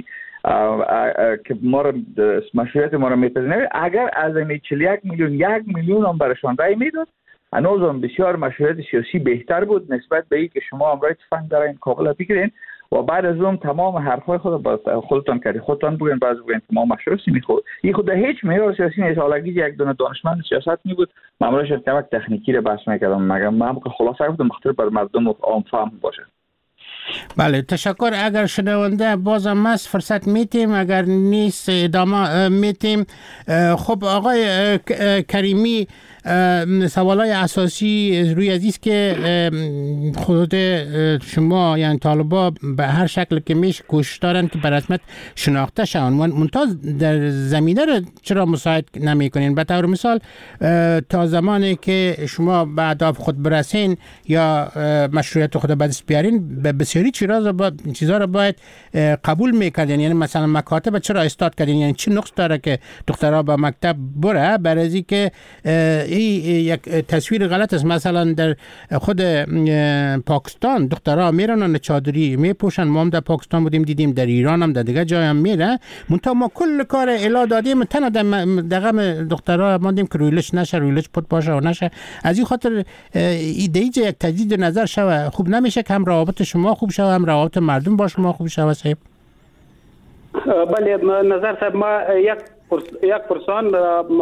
که ما را مشروعیت ما را میپذیریم، اگر از امی 41 میلیون 1 میلیون هم برشان رای میداد، هنوز هم بسیار مشروعیت سیاسی بهتر بود نسبت به این که شما هم رای تفنگ دارین قابل بگیرین و بعد از اون تمام حرفای خودتان کردی خودتان بگین، بعضی بگین که ما مشروعیت میخواد. این خود هیچ معیار سیاسی نیست. حالگی یک دونه دانشمند سیاست می بود، معمولاش کمک تکنیکی رو بحث میکردم، مگم من که خلاصه گفتم مخاطر بر مردم عام فهم باشه. بله، تشکر. اگر شنونده بازم است فرصت میتیم، اگر نیست ادامه میتیم. خب آقای کریمی، سوالای اساسی روی عزیز که خود شما یعنی طالبا به هر شکل که میشه کوشش دارن که به رسمیت شناخته شون، ممتاز در زمینه رو چرا مساعد نمیکنین؟ به طور مثال تا زمانی که شما به اهداف خود برسین یا مشروعیت خود به دست بیارین به بسیاری چیزا رو باید قبول میکردین. یعنی مثلا مکاتب چرا استاد کردین؟ یعنی چی نقص داره که دخترها به مکتب بره؟ برای که این یک تصویر غلط است. مثلا در خود پاکستان دخترها میرن چادری میپوشن، ما هم در پاکستان بودیم دیدیم، در ایران هم در دیگه جای هم میره، منتها ما کل کار الا دادیم تنها دغم دخترها ماندیم که رویلش نشه، رویلش پد باشه و نشه. از این خاطر ایده یک تجدید نظر شوه خوب نمیشه که هم روابط شما خوب شوه هم روابط مردم با شما خوب شوه. صاحب بله نظر صاحب، ما یک پرسان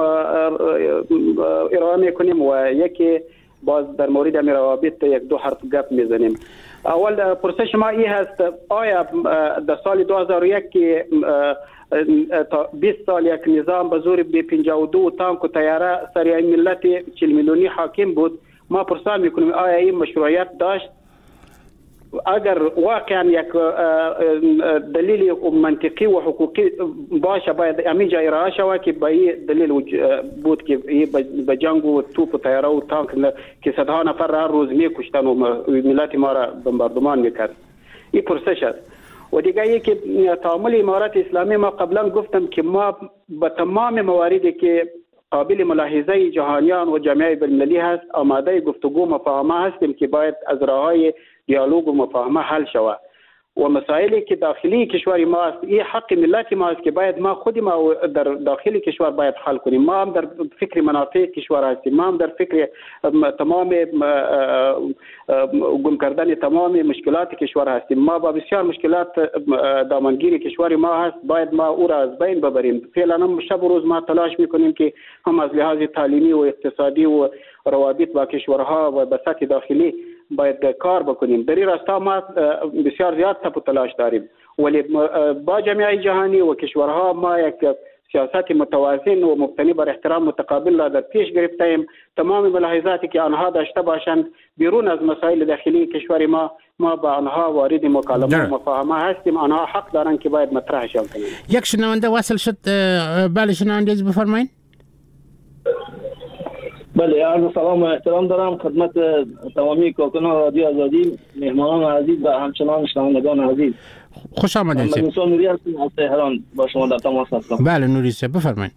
ارائه میکنیم و یکی باز در مورد امیر روابط یک دو حرف گپ میزنیم. اول پرسش ما این هست، آیا در سال 2001 که تا 20 سال یک نظام به زور به 52 تانک و طیاره سر این ملت 40 میلیونی حاکم بود، ما پرسان میکنیم آیا این مشروعیت داشت؟ اگر واقعا یک دلیل منطقی و حقوقی باشه باید همینجا ارائه شود که به این دلیل بود که به جنگ و توپ و طیاره و تانک که صدها نفر را روز میکشتن و ملت ما را بمباردمان میکرد. این پرسش است. و دیگه ای که تعامل امارات اسلامی ما قبلا گفتم که ما به تمام مواردی که قابل ملاحظه جهانیان و جامعه بین‌المللی هست آماده گفتگو مفاهمه هستیم که باید از راههای دیالوگ و مفاهمه حل شود و مسائلی که داخلی کشور ما است این حق ملت ما است که باید ما خود ما در داخل کشور باید حل کنیم. ما هم در فکر منافع کشور هستیم، ما هم در فکر تمام گم کردن تمام مشکلات کشور هستیم. ما با بسیار مشکلات دامنگیر کشور ما هست، باید ما او را از بین ببریم. فعلا هم شب و روز ما تلاش میکنیم که هم از لحاظ تعلیمی و اقتصادی و روابط با کشورها و به سطح داخلی باید کار بکنیم. در این راستا ما بسیار زیاد تلاش داریم، ولی با جامعه جهانی و کشورها ما یک سیاست متوازن و مبتنی بر احترام متقابل را در پیش گرفتیم. تمام ملاحظاتی که آنها داشته باشند بیرون از مسائل داخلی کشور ما با آنها وارد مکالمه و مفاهمه هستیم. آنها حق دارند که باید مطرحشان کنیم. یک شنونده وصل شد. بله شنونده بفرمایید. بله عرض سلام و احترام دارم خدمت تمامی کارکنان رادیو آزادی، مهمانان عزیز و همچنان شنوندگان عزیز. خوش آمدید. من نوری هستم از تهران با شما در تماس هستم. بله نوری صاحب بفرمایید.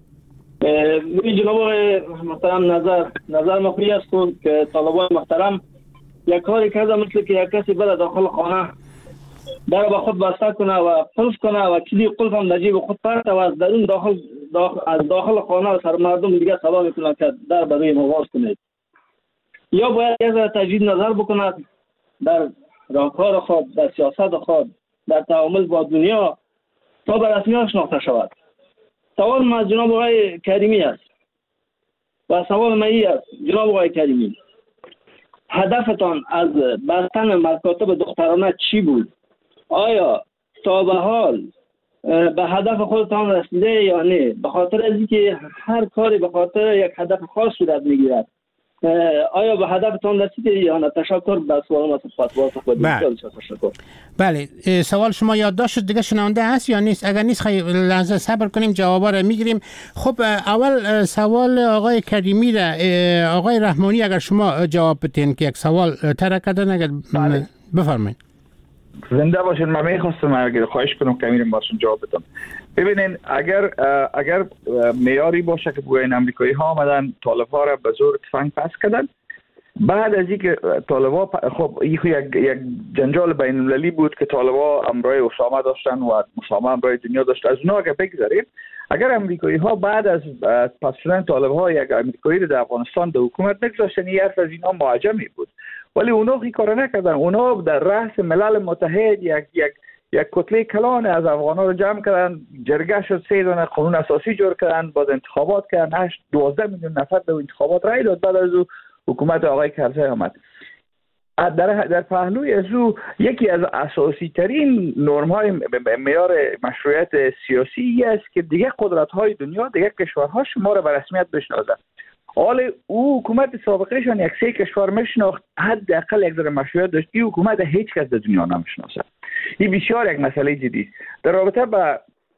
جناب آقای محترم نظر مخفی است که طالبان محترم یک کاری کرده مثل که یک کسی بره داخل خانه در با خود بسته کنه و قلف کنه و کلید قلف هم در جیب خود پرته و از درون از داخل خانه و سر مردم دیگه سبا میکنه که در برای مواز کنید. یا باید یک تجدید نظر بکند در راهکار خود، در سیاست خود، در تعامل با دنیا تا به رسمیت شناخته شود. سوال ما جناب آقای کریمی است و سوال ما این است جناب آقای کریمی، هدفتان از بستن مکاتب دخترانه چی بود؟ آیا تا به حال به هدف خودتان رسیده یا نه؟ به خاطر از اینکه هر کاری به خاطر یک هدف خاص صورت میگیرد. آیا به هدفتان رسیده یا نه؟ تشکر. به سوال ما تشکر. بله سوال شما یادداشت شد دیگه شنونده هست یا نیست؟ اگر نیست خیلی لحظه صبر کنیم جوابا رو میگیریم. خب اول سوال آقای کریمی را آقای رحمانی اگر شما جواب بدین که یک سوال طرح کردن اگر بفرمایید. زنده باشین. من میخواستم اگر خواهش کنم که امیرم باشون جواب بدم. ببینین اگر معیاری باشه که بگوین امریکایی ها آمدن طالب‌ها را به زور تفنگ پس کردن، بعد از اینکه طالب‌ها خب این یک جنجال بین المللی بود که طالب‌ها امرای اسامه داشتن و اسامه امرای دنیا داشت. از اونها اگر بگذاریم، اگر امریکایی ها بعد از پس شدن طالب‌ها یک امریکایی در افغانستان در حکومت نگذاشتن، این حرف از اینها معجمی بود، ولی اونها این کار نکردن. اونها در رأس ملل متحد یک کتله کلان از افغان‌ها رو جمع کردن، جرگه شد، 3 دونه قانون اساسی جور کردن، بعد انتخابات کردن، 12 میلیون نفر به انتخابات رای داد. بعد از او حکومت آقای کرزی آمد. در پهلوی از او یکی از اساسی ترین نرم های معیار مشروعیت سیاسی است که دیگه قدرت های دنیا، دیگه کشورها شما را به رسمیت بشناسند. حال او حکومت سابقهشان یک 3 کشور میشناخت، حداقل یک ذره مشروعیت داشت. این حکومت هیچ کس در دنیا نمیشناسه. این بسیار یک مسئله جدی است. در رابطه با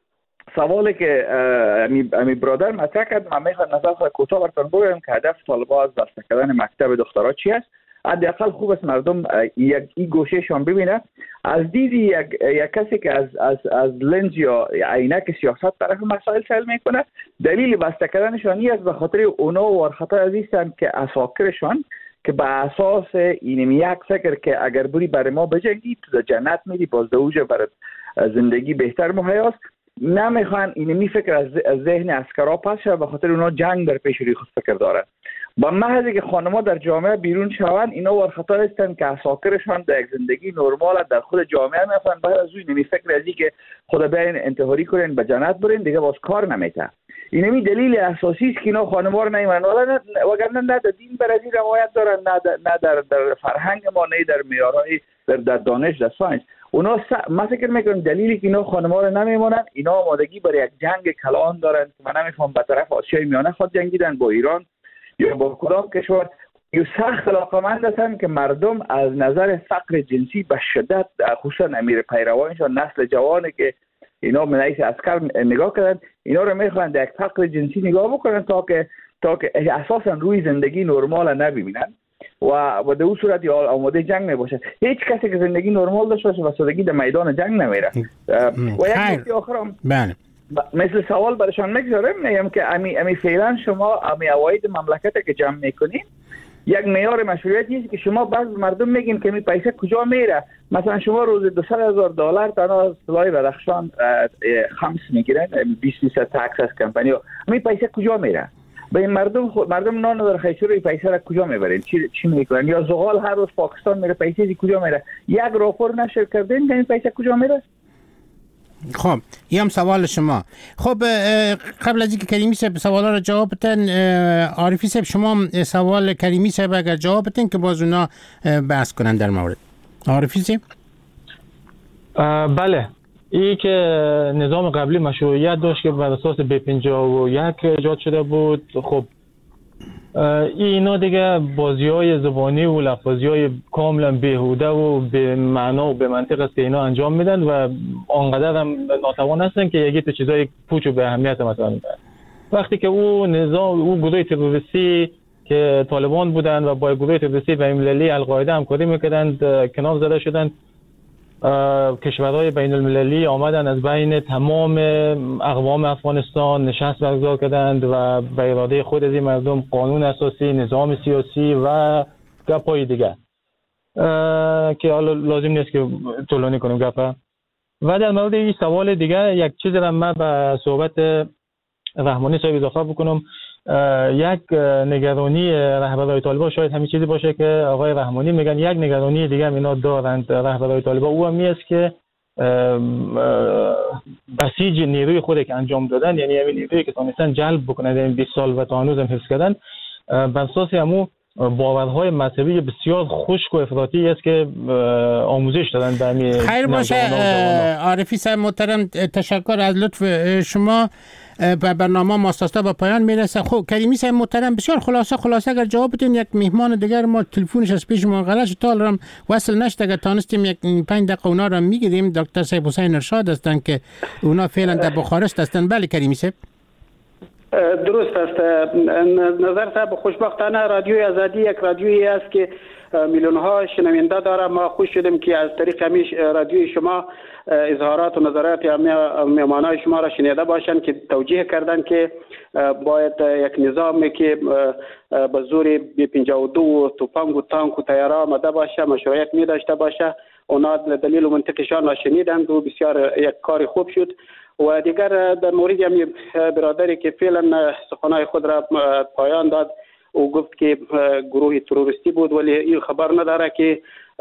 سوالی که امی برادر مطرح کرد، من میخوام نظر خود کوتاه براتون بگم که هدف طالبان از بسته کردن مکتب دخترها چی است. حداقل خوب است مردم این گوشهشان ببینه. از دید یک کسی که از لنز یا عینک سیاست طرف مسائل سل میکنه، دلیل بسته کردنشان این است به خاطر اونا ورخطا عزیزن که اساکرشان که به اساس اینمی یک فکر که اگر بری برای ما بجنگی تو جنت میری، باز دوجه برای زندگی بهتر مهیاست، نمیخوان اینمی فکر از ذهن عسکرا پس شد، به خاطر اونا جنگ بر پیش روی خود فکر دارن. با محضی که خانم‌ها در جامعه بیرون شوند، اینا ورخطا هستند که اساکرشان در یک زندگی نرمال در خود جامعه میفهمن، بعد از اون اینمی فکر ازی که خدا بیاین انتحاری کنین به جنت برین دیگه باز کار نمیته. اینمی دلیل اساسی است که اینا خانم‌ها رو نمیمونن، وگرنه نه در دین بر ازی روایت دارن، نه در فرهنگ ما، نه در معیارهای در دانش در ساینس. اونا من فکر میکنم دلیلی که اینا خانم‌ها رو نمیمونن، اینا آمادگی برای یک جنگ کلان دارن که من نمیفهم به طرف آسیای میانه خود جنگیدن با ایران یا با کدام کشور. یه سخت علاقمند هستن که مردم از نظر فقر جنسی به شدت، خصوصا امیر پیروانشان نسل جوانی که اینا منعیس عسکر نگاه کردن، اینا رو میخوان در یک فقر جنسی نگاه بکنن تا که اساسا روی زندگی نرمال نبینن و در اون صورت آماده جنگ نباشه. هیچ کسی که زندگی نرمال داشته باشه و سادگی در میدان جنگ نمیره. و یک نکته آخرم مثل سوال برشان میگذارم، میگم که امی فعلا شما امی عواید مملکت که جمع میکنین، یک معیار مشروعیتی است که شما بعض مردم میگین که می پیسه کجا میره. مثلا شما روز $200,000 تنها سلاح بدخشان خمس میگیرن، 20% تکس از کمپانی ها، می پیسه کجا میره؟ به این مردم نان در خیشور این پیسه را کجا میبرین؟ چی میکنن؟ یا زغال هر روز پاکستان میره، پیسه کجا میره؟ یک راپور نشر کردین که این پیسه کجا میره؟ خب این هم سوال شما. خب قبل از اینکه کریمی صاحب سوالا رو جواب بدن، عارفی صاحب شما سوال کریمی صاحب اگر جواب بدین که باز اونا بحث کنن در مورد. عارفی صاحب بله، این که نظام قبلی مشروعیت داشت که بر اساس B51 ایجاد شده بود. خب اینا دیگه بازی‌های زبانی و لفظی‌های کاملا بیهوده و به معنا و به منطق است که اینا انجام میدن و آنقدر هم ناتوان هستن که یکی تو چیزای پوچ و به اهمیت مثلا میدن. وقتی که او گروه تروریستی که طالبان بودن و با گروه تروریستی بین‌المللی القاعده همکاری میکردند کنار زده شدند، کشورهای بین المللی آمدن از بین تمام اقوام افغانستان نشست برگزار کردند و به اراده خود از این مردم قانون اساسی، نظام سیاسی و گپای دیگه که حالا لازم نیست که طولانی کنیم گپا. و در مورد این سوال دیگه یک چیزی را من به صحبت رحمانی صاحب اضافه بکنم. یک نگرانی رهبرای طالبان شاید همین چیزی باشه که آقای رحمانی میگن، یک نگرانی دیگه هم اینا دارند رهبرای طالبان، او هم است که بسیج نیروی خود که انجام دادن، یعنی همین نیرویی که تونستن جلب بکنن این 20 سال و تا هنوز هم حفظ کردن، بر اساس همون باورهای مذهبی بسیار خشک و افراطی است که آموزش دادن به همین. خیر باشه عارفی صاحب محترم، تشکر از لطف شما. برنامه ماستاستا به پایان میرسه. خب کریمی صاحب محترم بسیار خلاصه اگر جواب بدین، یک مهمان دیگر ما تلفنش از پیش ما غلط شد، تا الان وصل نشد، اگر تانستیم یک 5 دقیقه اونا رو میگیریم. دکتر صاحب حسین ارشاد هستن که اونا فعلا در بخارست هستن. بله کریمی صاحب درست است. نظر صاحب خوشبختانه رادیوی آزادی یک رادیویی است که میلیون ها شنونده داره. ما خوش شدیم که از طریق همین رادیوی شما اظهارات و نظرات مهمانان شما را شنیده باشند که توجیه کردن که باید یک نظامی که به زور B52 و توپنگ و تانک و طیاره آمده باشه مشروعیت می داشته باشه. اونا دلیل و منطقشان را شنیدند و بسیار یک کار خوب شد. و دیگر در مورد همین برادری که فعلا سخنهای خود را پایان داد او گفت که گروه تروریستی بود، ولی این خبر نداره که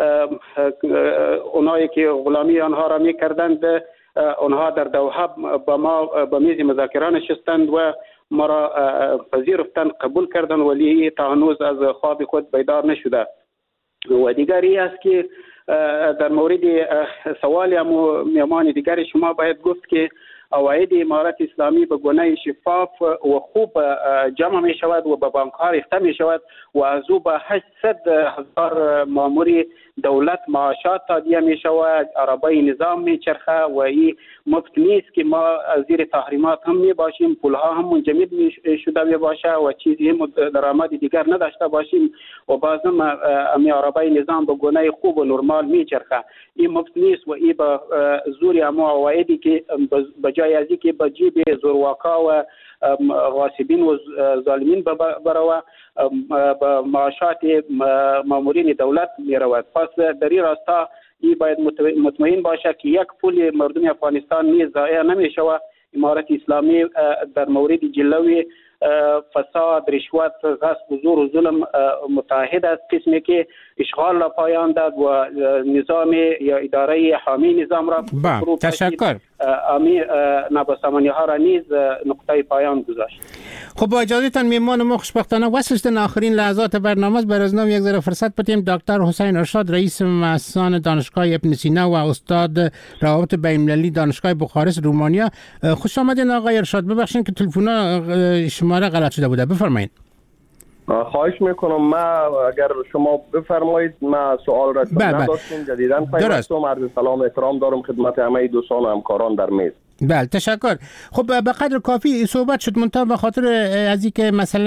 اونایی که غلامی آنها را میکردند آنها در دوحه با ما به میز مذاکره نشستند و ما را پذیرفتند، قبول کردند، ولی تا هنوز از خواب خود بیدار نشده. و دیگری است که در مورد سوال مهمان دیگر شما باید گفت که عواید امارت اسلامی به گونه شفاف و خوب جمع می شود و به بانک‌ها ریخته می شود و از او به 800,000 مامور دولت معاشات تادیه می شود، عربای نظام می چرخه و این مفت نیست که ما زیر تحریمات هم می باشیم، پولها هم منجمد می شده می باشه و چیزی هم درآمد دیگر نداشته باشیم و بازم امی عربای نظام به گونه خوب و نرمال می چرخه. این مفت نیست و این به زور اما عوایدی که به جای از اینکه به جیب زورواکا و غاصبین و ظالمین بروه به معاشات مامورین دولت می رود. پس در این راستا این باید مطمئن باشه که یک پول مردم افغانستان نیز ضایع نمی شود. امارت اسلامی در مورد جلوی فساد، رشوت، غصب و زور و ظلم متحد است، قسمی که اشغال را پایان داد و نظام یا اداره حامی نظام را تشکر نابسامانی ها را نیز نقطه پایان گذاشت. خب با اجازهتان میمان ما خوشبختانه وصل آخرین لحظات برنامه است. برای از نام یک ذره فرصت بدیم دکتر حسین ارشاد رئیس مؤسسان دانشگاه ابن سینا و استاد روابط بین‌المللی دانشگاه بخارست رومانیا. خوش آمدین آقای ارشاد. ببخشید که تلفن شماره غلط شده بوده. بفرمایید. خواهش میکنم. ما اگر شما بفرمایید ما سوال را نداشتیم جدیداً پیوستم. عرض سلام احترام دارم خدمت همه دوستان و همکاران در میز. بله تشکر. خب به قدر کافی صحبت شد منتها به خاطر از اینکه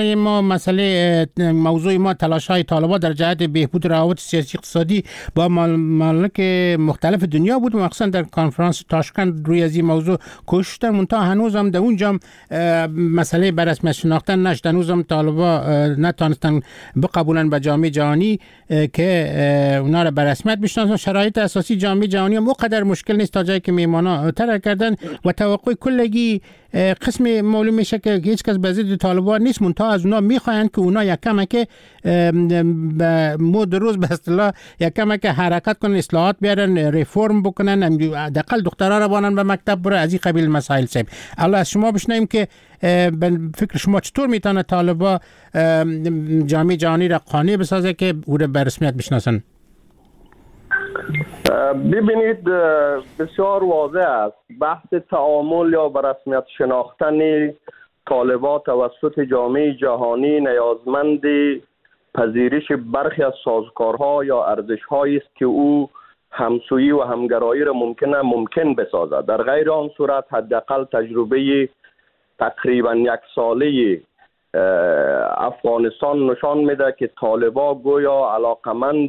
مسئله موضوع ما تلاش‌های طالبان در جهت بهبود روابط سیاسی اقتصادی با ممالک مختلف دنیا بود، مخصوصا در کنفرانس تاشکند روی از این موضوع کوشش کردن، منتها هنوز هم در اونجا مسئله به رسمیت شناختن نشد. هنوز هم طالبان نتونستن بقبولن به جامعه جهانی که اونا را به رسمیت بشناسن. شرایط اساسی جامعه جهانی هم اونقدر مشکل نیست تا جایی که میهمانا ترک کردن و توقع کلگی قسم معلوم میشه که هیچ کس به ضد طالبان نیست، منتها از اونا میخواین که اونا یک کمک مود روز به اصطلاح یک کمک حرکت کنن، اصلاحات بیارن، ریفرم بکنن، حداقل دخترها را بانن به مکتب بره، از این قبیل مسائل. صاحب الله از شما بشنویم که فکر شما چطور میتونه طالبان جامعه جهانی را قانع بسازه که او را به رسمیت بشناسن؟ ببینید بسیار واضح است بحث تعامل یا به رسمیت شناختن طالبان توسط جامعه جهانی نیازمند پذیرش برخی از سازوکارها یا ارزش‌هایی است که او همسویی و همگرایی را ممکن بسازد. در غیر آن صورت حداقل تجربه تقریبا یک ساله افغانستان نشان میده که طالبان گویا علاقمند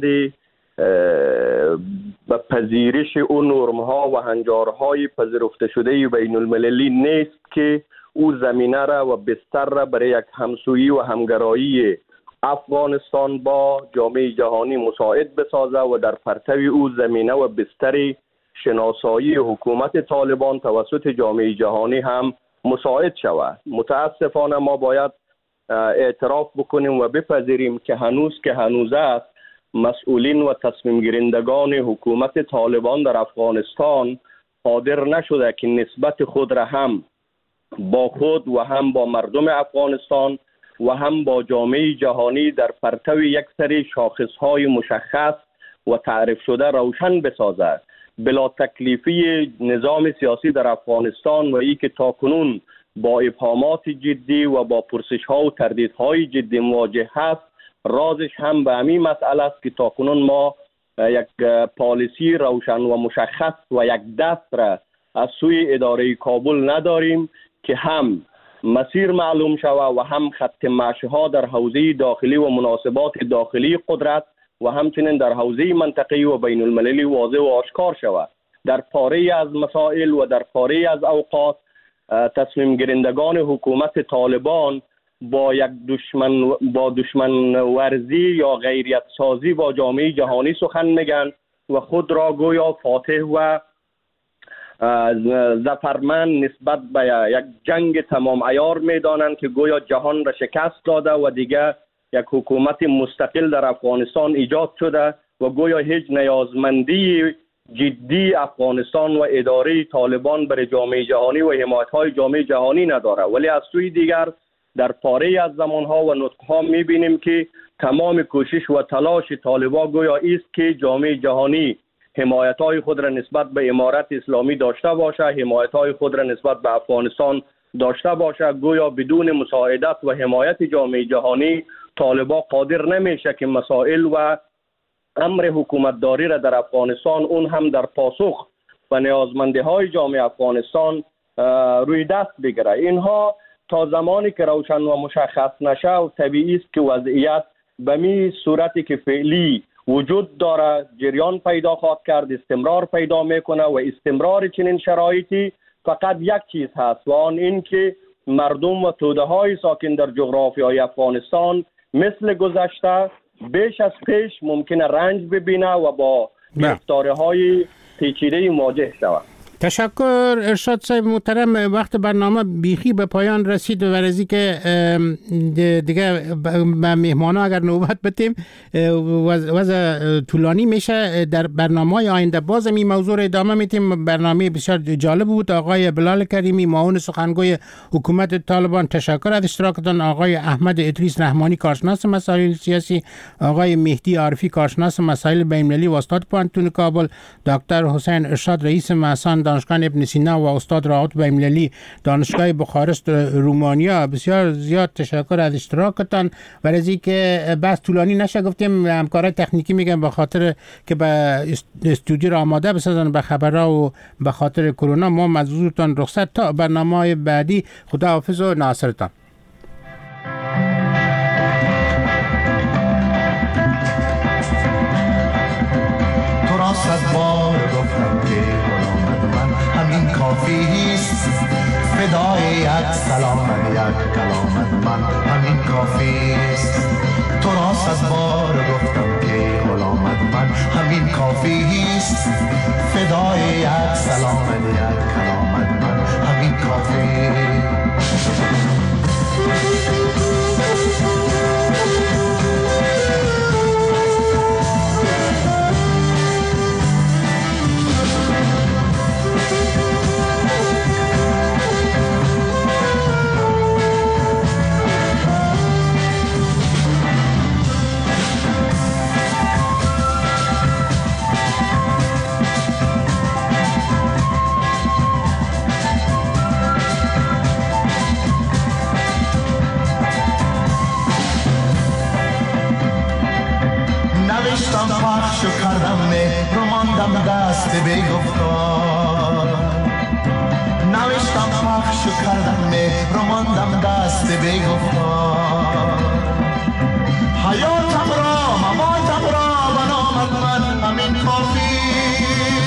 به پذیرش اون نرم‌ها و هنجارهای پذیرفته شده بین المللی نیست که او زمینه را و بستر را برای یک همسویی و همگرایی افغانستان با جامعه جهانی مساعد بسازه و در پرتو او زمینه و بستر شناسایی حکومت طالبان توسط جامعه جهانی هم مساعد شود. متاسفانه ما باید اعتراف بکنیم و بپذیریم که هنوز است مسئولین و تصمیم گیرندگان حکومت طالبان در افغانستان قادر نشده که نسبت خود را هم با خود و هم با مردم افغانستان و هم با جامعه جهانی در پرتو یک سری شاخصهای مشخص و تعریف شده روشن بسازد. بلا تکلیفی نظام سیاسی در افغانستان و ای که تاکنون با ابهامات جدی و با پرسش‌ها و تردیدهای جدی مواجه هست، رازش هم به همین مسئله است که تاکنون ما یک پالیسی روشن و مشخص و یک دست را از سوی اداره کابل نداریم که هم مسیر معلوم شود و هم خط مشی‌ها در حوزه داخلی و مناسبات داخلی قدرت و همچنین در حوزه منطقه‌ای و بین المللی واضح و آشکار شود. در پاره از مسائل و در پاره از اوقات تصمیم گیرندگان حکومت طالبان با یک دشمن ورزی یا غیریت سازی با جامعه جهانی سخن میگن و خود را گویا فاتح و ظفرمند نسبت به یک جنگ تمام عیار میدانند که گویا جهان را شکست داده و دیگه یک حکومت مستقل در افغانستان ایجاد شده و گویا هیچ نیازمندی جدی افغانستان و اداره طالبان برای جامعه جهانی و حمایت‌های جامعه جهانی نداره. ولی از سوی دیگر در پاره از زمانها و نطقها میبینیم که تمام کوشش و تلاش طالبان گویا است که جامعه جهانی حمایت‌های خود را نسبت به امارت اسلامی داشته باشه، حمایت‌های خود را نسبت به افغانستان داشته باشه. گویا بدون مساعدت و حمایت جامعه جهانی طالبان قادر نمیشه که مسائل و امر حکومتداری را در افغانستان، اون هم در پاسخ و نیازمندی‌های جامعه افغانستان روی دست بگیره. اینها تا زمانی که روشن و مشخص نشه و طبیعی است که وضعیت به می صورتی که فعلی وجود داره جریان پیدا خواهد کرد، استمرار پیدا میکنه و استمرار چنین شرایطی فقط یک چیز هست و آن این که مردم و توده های ساکن در جغرافیای افغانستان مثل گذشته بیش از پیش ممکنه رنج ببینه و با گرفتاری های پیچیده مواجه شود. تشکر ارشاد صاحب محترم. وقت برنامه بیخی به پایان رسید و ورزی که دیگه به مهمانا اگر نوبت بتیم وضع طولانی میشه. در برنامه آینده باز این موضوع ادامه میتیم. برنامه بسیار جالب بود. آقای بلال کریمی معاون سخنگوی حکومت طالبان، تشکر از اشتراکتان. آقای احمد ادریس رحمانی کارشناس مسائل سیاسی، آقای مهدی عارفی کارشناس مسائل بین‌المللی و استاد پانتون کابل، دکتر حسین ارشاد رئیس مؤسسه دانشگاه ابن سینا و استاد روابط بین‌المللی دانشگاه بخارست رومانیا، بسیار زیاد تشکر از اشتراکتان. و از اینکه بس طولانی نشه گفتیم همکارای تکنیکی میگن به خاطر که به استودیو را آماده بسازن به خبرها و به خاطر کرونا ما معذورتان رخصت تا برنامه‌های بعدی. خداحافظ و ناصرتان. تو را صد بار گفتم که همین کافیست، فدای یک سلامت یک کلامت من همین کافیست. تو را صد بار گفتم که غلامت من همین کافیست، فدای یک سلامت یک کلامت من همین کافیست. پخش کردم مهر و ماندم دست بی‌گفتار، نوشتم پخش کردم مهر و ماندم دست بی‌گفتار. حیاتم را مماتم را به نامت من همین کافیست،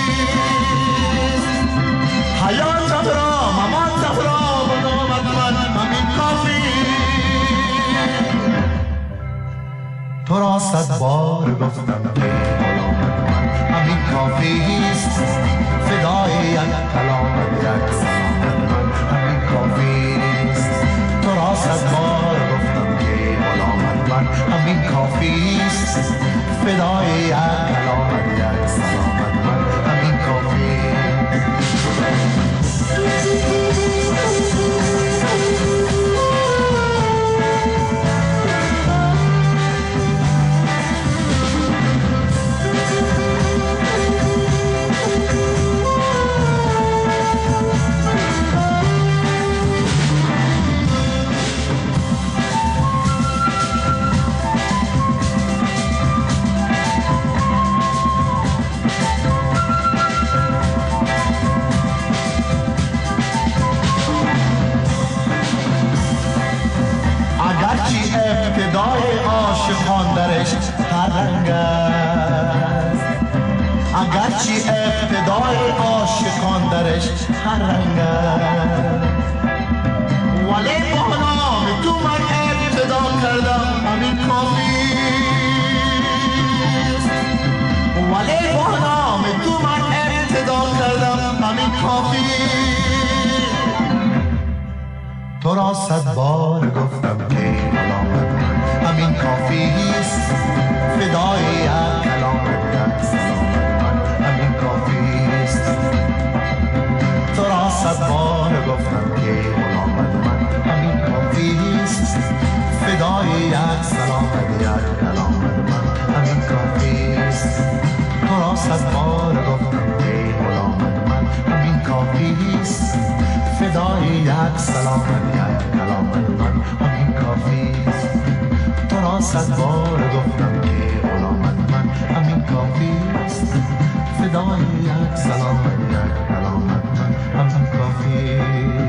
حیاتم را مماتم را به نامت من همین کافیست. تو را صد بار گفتم که غلامت من همین کافیست، فدای یک کلامت یک سلامت من همین کافیست. تو را صد بار گفتم که غلامت من همین کافیست، فدای یک کلامت یک سلامت من همین کافیست. ابتدای عاشقان درش هر رنگ است، اگرچه ابتدای عاشقان درش هر رنگ است، ولی با نام تو من ابتدا کردم همین کافیست، ولی با نام تو من ابتدا کردم همین کافیست. تو را صد بار گفتم که غلامت من همین کافیست، فدای یک کلامت یک سلامت من همین کافیست. تو را صد بار گفتم که غلامت من همین کافیست، فدای یک سلامت یک کلامت من همین کافیست. تو را صد بار سلامت یک کلامت من همین کافی است. تو را 100 بار گفتم که غلامت من همین کافی است. فدای یک سلامت یک کلامت من همین کافی است.